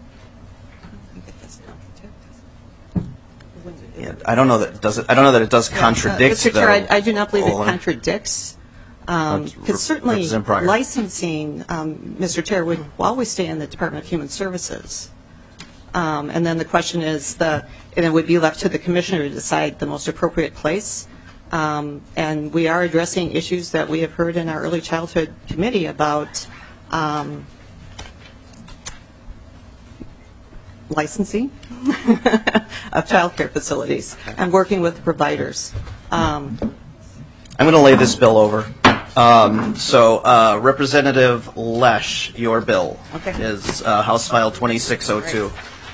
Yeah, I don't know that it does contradict. Mr. Chair, I do not believe it contradicts. Because certainly licensing, Mr. Chair, would always stay in the Department of Human Services. And then the question is, and it would be left to the commissioner to decide the most appropriate place. And we are addressing issues that we have heard in our early childhood committee about licensing of child care facilities and working with providers. I'm going to lay this bill over. So Representative Lesh, your bill is House File 2602.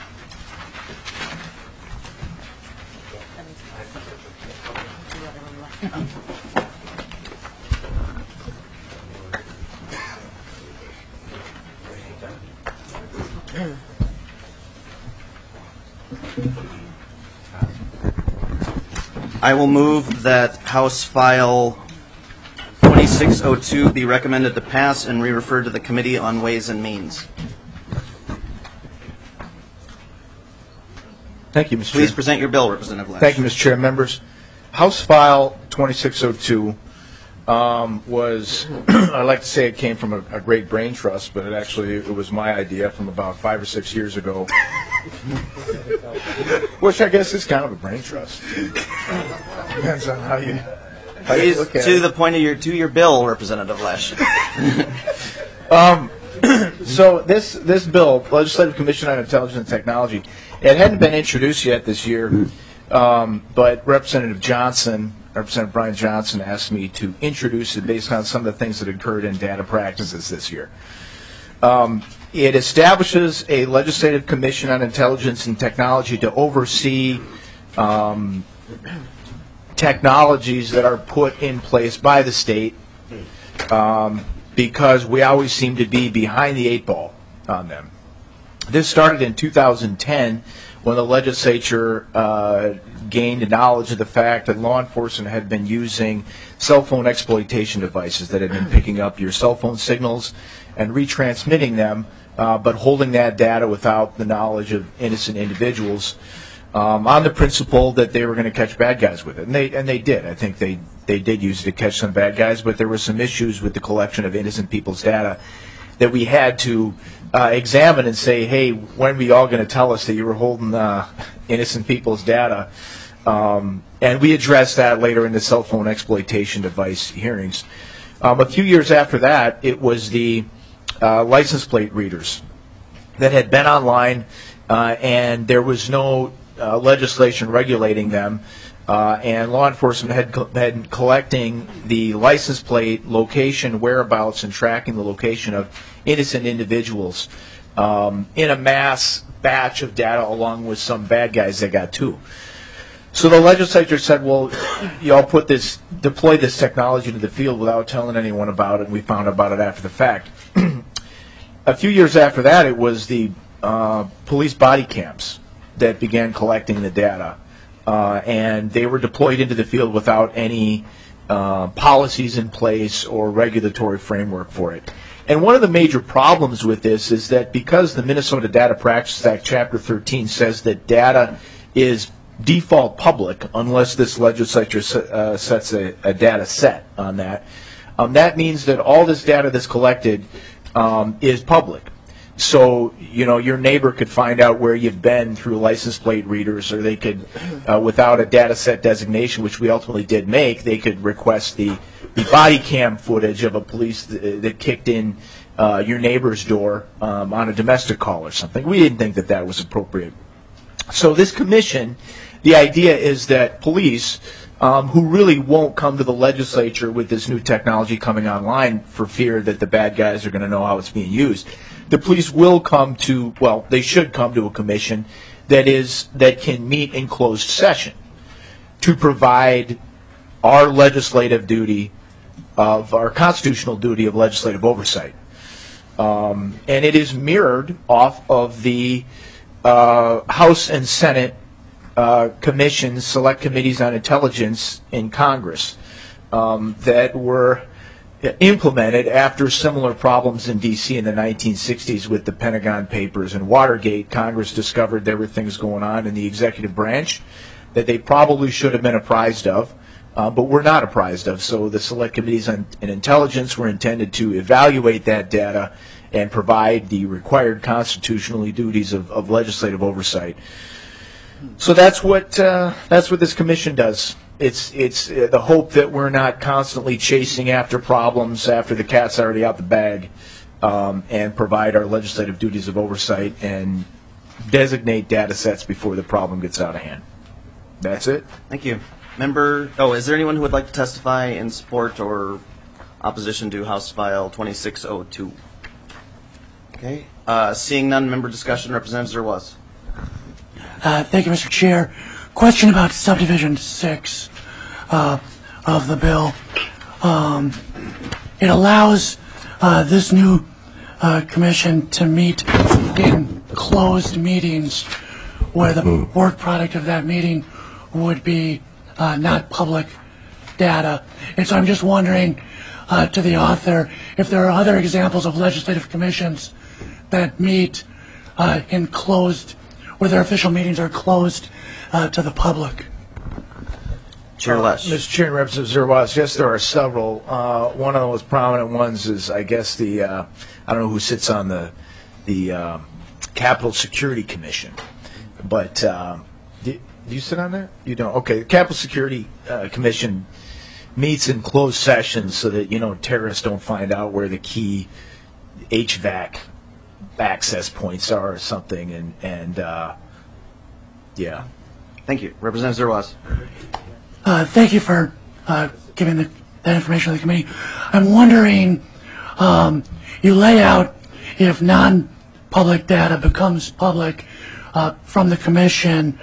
I will move that House File 2602 be recommended to pass and re-referred to the Committee on Ways and Means. Thank you, Mr. Please Chair. present your bill, Representative Lesh. Thank you, Mr. Chair. Members, House File 2602 was, I like to say it came from a great brain trust, but it was my idea from about 5 or 6 years ago Which I guess is kind of a brain trust. Depends on how you Please, look at to it. the point of your bill, Representative Lesh. So this bill, Legislative Commission on Intelligence and Technology, it hadn't been introduced yet this year, but Representative Brian Johnson asked me to introduce it based on some of the things that occurred in data practices this year. It establishes a Legislative Commission on Intelligence and Technology to oversee technologies that are put in place by the state, because we always seem to be behind the 8 ball on them. This started in 2010 when the legislature gained knowledge of the fact that law enforcement had been using cell phone exploitation devices that had been picking up your cell phone signals and retransmitting them, but holding that data without the knowledge of innocent individuals, on the principle that they were going to catch bad guys with it. And they did. I think they did use it to catch some bad guys, but there were some issues with the collection of innocent people's data that we had to examine and say, hey, when are we all going to tell us that you were holding innocent people's data? And we addressed that later in the cell phone exploitation device hearings. A few years after that, it was the license plate readers that had been online, and there was no legislation regulating them, and law enforcement had been collecting the license plate location, whereabouts, and tracking the location of innocent individuals in a mass batch of data, along with some bad guys that got too. So the legislature said, well, y'all deploy this technology to the field without telling anyone about it, and we found about it after the fact. A few years after that, it was the police body cams that began collecting the data, and they were deployed into the field without any policies in place or regulatory framework for it. And one of the major problems with this is that because the Minnesota Data Practices Act, Chapter 13, says that data is default public unless this legislature sets a data set on that, that means that all this data that's collected is public. So, your neighbor could find out where you've been through license plate readers, or they could, without a data set designation, which we ultimately did make, they could request the body cam footage of a police that kicked in your neighbor's door on a domestic call or something. We didn't think that was appropriate. So this commission, the idea is that police, who really won't come to the legislature with this new technology coming online for fear that the bad guys are going to know how it's being used, the police will they should come to a commission that can meet in closed session to provide our legislative duty our constitutional duty of legislative oversight. And it is mirrored off of the House and Senate commissions, select committees on intelligence in Congress that were implemented after similar problems in D.C. in the 1960s with the Pentagon Papers and Watergate. Congress discovered there were things going on in the executive branch that they probably should have been apprised of, but were not apprised of. So the select committees on intelligence were intended to evaluate that data and provide the required constitutional duties of legislative oversight. So that's what this commission does. It's the hope that we're not constantly chasing after problems after the cat's already out the bag, and provide our legislative duties of oversight and designate data sets before the problem gets out of hand. That's it. Thank you. Is there anyone who would like to testify in support or opposition to House File 2602? Okay. Seeing none, member discussion. Representative Zerwas. Thank you, Mr. Chair. Question about Subdivision 6 of the bill. It allows this new commission to meet in closed meetings where the work product of that meeting would be not public data. And so I'm just wondering to the author if there are other examples of legislative commissions that meet in closed, where their official meetings are closed to the public. Chair Lesh. Mr. Chair and Representative Zerwas, yes, there are several. One of the most prominent ones is, I guess, I don't know who sits on the Capitol Security Commission. But do you sit on that? You don't. Okay. The Capitol Security Commission meets in closed session so that terrorists don't find out where the key HVAC access points are or something. And yeah. Thank you, Representative Zerwas. Thank you for giving that information to the committee. I'm wondering, you lay out if non-public data becomes public from the commission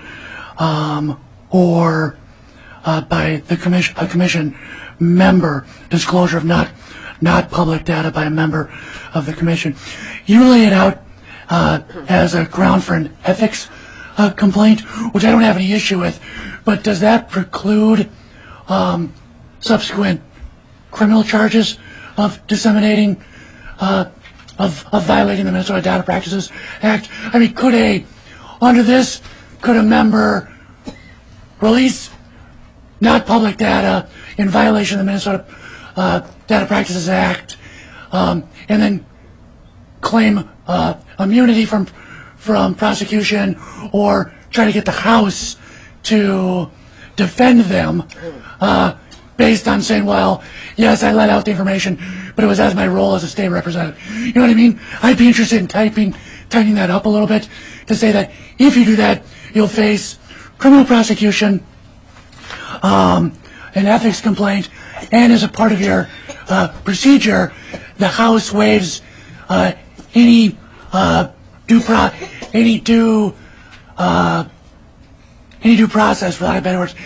or by the commission, a commission member, disclosure of not public data by a member of the commission. You lay it out as a ground for an ethics complaint, which I don't have any issue with, but does that preclude subsequent criminal charges of disseminating, of violating the Minnesota Data Practices Act? I mean, could a member release not public data in violation of the Minnesota Data Practices Act, and then claim immunity from prosecution, or try to get the House to defend them based on saying, well, yes, I let out the information, but it was as my role as a state representative. You know what I mean? I'd be interested in tightening that up a little bit to say that if you do that, you'll face criminal prosecution, an ethics complaint, and as a part of your procedure, the House waives any due process, for lack of better words,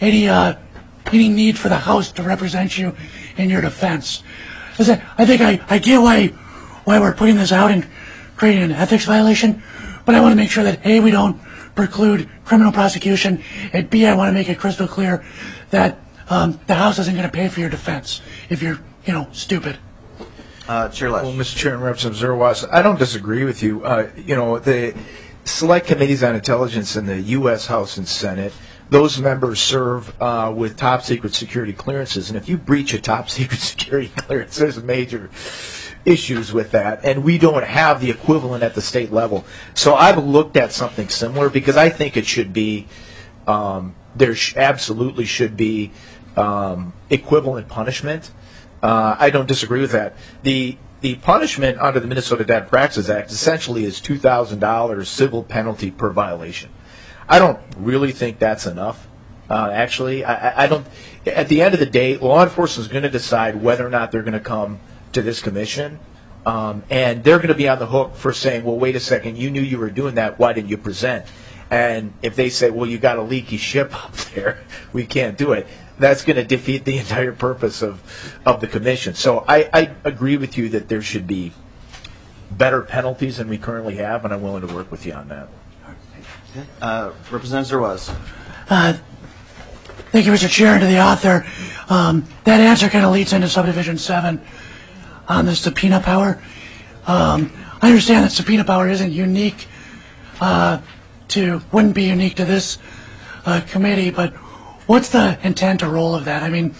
any need for the House to represent you in your defense. I think I get why we're putting this out and creating an ethics violation, but I want to make sure that A, we don't preclude criminal prosecution, and B, I want to make it crystal clear that the House isn't going to pay for your defense if you're, stupid. Chair Lesch. Well, Mr. Chair and Representative Zerwas, I don't disagree with you. The Select Committees on Intelligence in the U.S. House and Senate, those members serve with top secret security clearances, and if you breach a top secret security clearance, there's major issues with that, and we don't have the equivalent at the state level. So I've looked at something similar because I think it should be, absolutely should be equivalent punishment. I don't disagree with that. The punishment under the Minnesota Data Practices Act essentially is $2,000 civil penalty per violation. I don't really think that's enough. Actually, I don't. At the end of the day, law enforcement is going to decide whether or not they're going to come to this commission, and they're going to be on the hook for saying, well, wait a second, you knew you were doing that, why didn't you present? And if they say, well, you got a leaky ship up there, we can't do it, that's going to defeat the entire purpose of the commission. So I agree with you that there should be better penalties than we currently have, and I'm willing to work with you on that. Representative Zerwas. Thank you, Mr. Chair, and to the author. That answer kind of leads into Subdivision 7 on the subpoena power. I understand that subpoena power isn't unique wouldn't be unique to this committee, but what's the intent or role of that? I mean,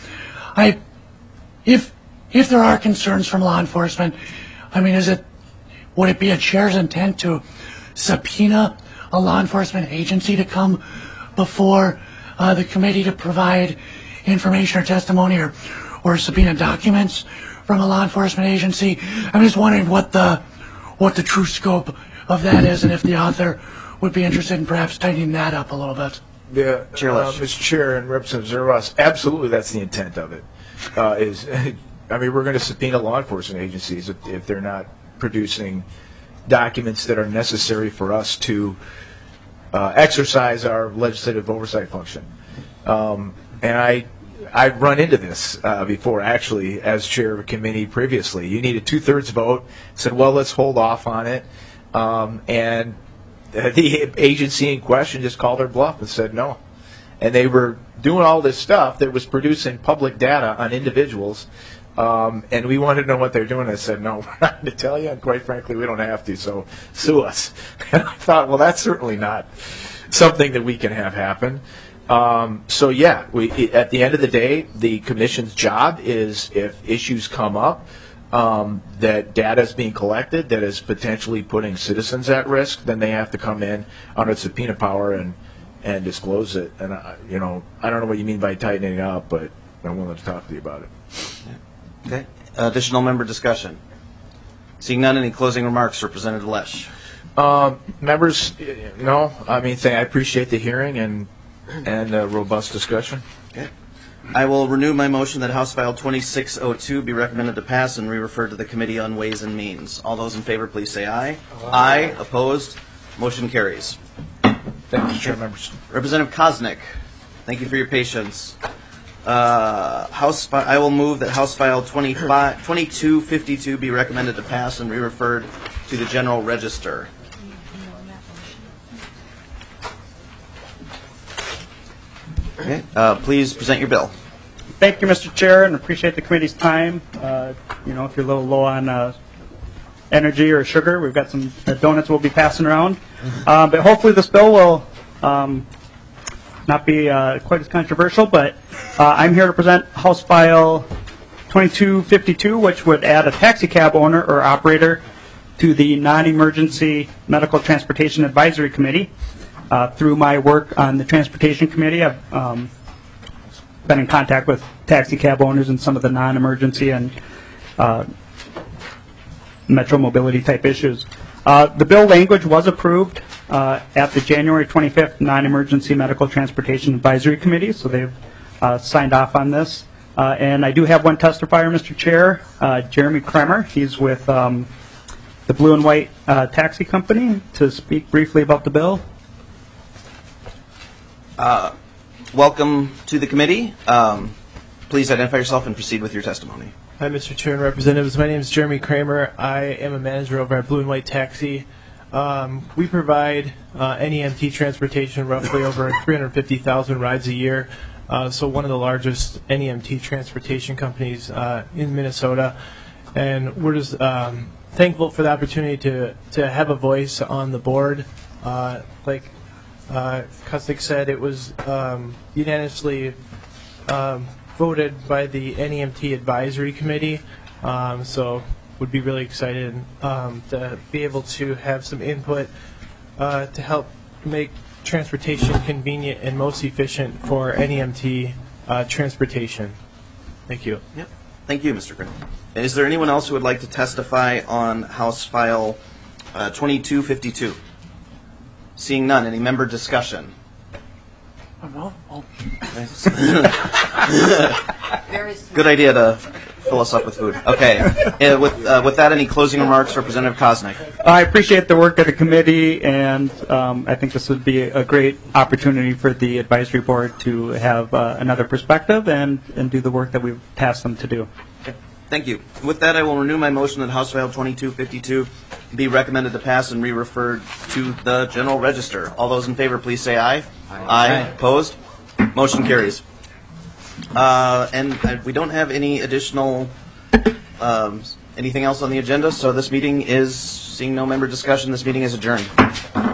if there are concerns from law enforcement, I mean, would it be a chair's intent to subpoena a law enforcement agency to come before the committee to provide information or testimony or subpoena documents from a law enforcement agency? I'm just wondering what the true scope of that is, and if the author would be interested in perhaps tightening that up a little bit. Yeah, Mr. Chair and Representative Zerwas, absolutely that's the intent of it. We're going to subpoena law enforcement agencies if they're not producing documents that are necessary for us to exercise our legislative oversight function. And I've run into this before, actually, as chair of a committee previously. You need a 2/3 vote. Said, well, let's hold off on it. And the agency in question just called their bluff and said no. And they were doing all this stuff that was producing public data on individuals. And we wanted to know what they're doing. I said, no, we're not going to tell you. And quite frankly, we don't have to, so sue us. And I thought, well, that's certainly not something that we can have happen. So, yeah, at the end of the day, the commission's job is, if issues come up, that data is being collected that is potentially putting citizens at risk, then they have to come in under subpoena power and disclose it. And I don't know what you mean by tightening it up, but I'm willing to talk to you about it. Okay. Additional member discussion. Seeing none, any closing remarks, Representative Lesh? Members, I appreciate the hearing and robust discussion. Okay. I will renew my motion that House File 2602 be recommended to pass and re-referred to the Committee on Ways and Means. All those in favor, please say aye. Aye. Opposed? Motion carries. Thank you, Chair members. Representative Koznick, thank you for your patience. I will move that House File 2252 be recommended to pass and re-referred to the General Register. Okay. Please present your bill. Thank you, Mr. Chair, and appreciate the committee's time. If you're a little low on energy or sugar, we've got some donuts we'll be passing around. But hopefully this bill will not be quite as controversial, but I'm here to present House File 2252, which would add a taxi cab owner or operator to the Non-Emergency Medical Transportation Advisory Committee. Through my work on the Transportation Committee, I've been in contact with taxi cab owners and some of the non-emergency and metro mobility type issues. The bill language was approved at the January 25th Non-Emergency Medical Transportation Advisory Committee, so they've signed off on this. And I do have one testifier, Mr. Chair, Jeremy Kremer. He's with the Blue and White Taxi Company to speak briefly about the bill. Welcome to the committee. Please identify yourself and proceed with your testimony. Hi, Mr. Chair and Representatives. My name is Jeremy Kramer. I am a manager over at Blue and White Taxi. We provide NEMT transportation, roughly over 350,000 rides a year. So one of the largest NEMT transportation companies in Minnesota. And we're just thankful for the opportunity to have a voice on the board. Like Kustik said, it was unanimously voted by the NEMT Advisory Committee, so would be really excited to be able to have some input to help make transportation convenient and most efficient for NEMT transportation. Thank you. Yep. Thank you, Mr. Kramer. Is there anyone else who would like to testify on House File 2252? Seeing none, any member discussion? Good idea to fill us up with food. Okay. With that, any closing remarks, Representative Koznick? I appreciate the work of the committee, and I think this would be a great opportunity for the advisory board to have another perspective and do the work that we've tasked them to do. Okay. Thank you. With that, I will renew my motion that House File 2252 be recommended to pass and re-referred to the General Register. All those in favor, please say aye. Aye. Opposed? Motion carries. And we don't have any additional anything else on the agenda, so this meeting is, seeing no member discussion, this meeting is adjourned.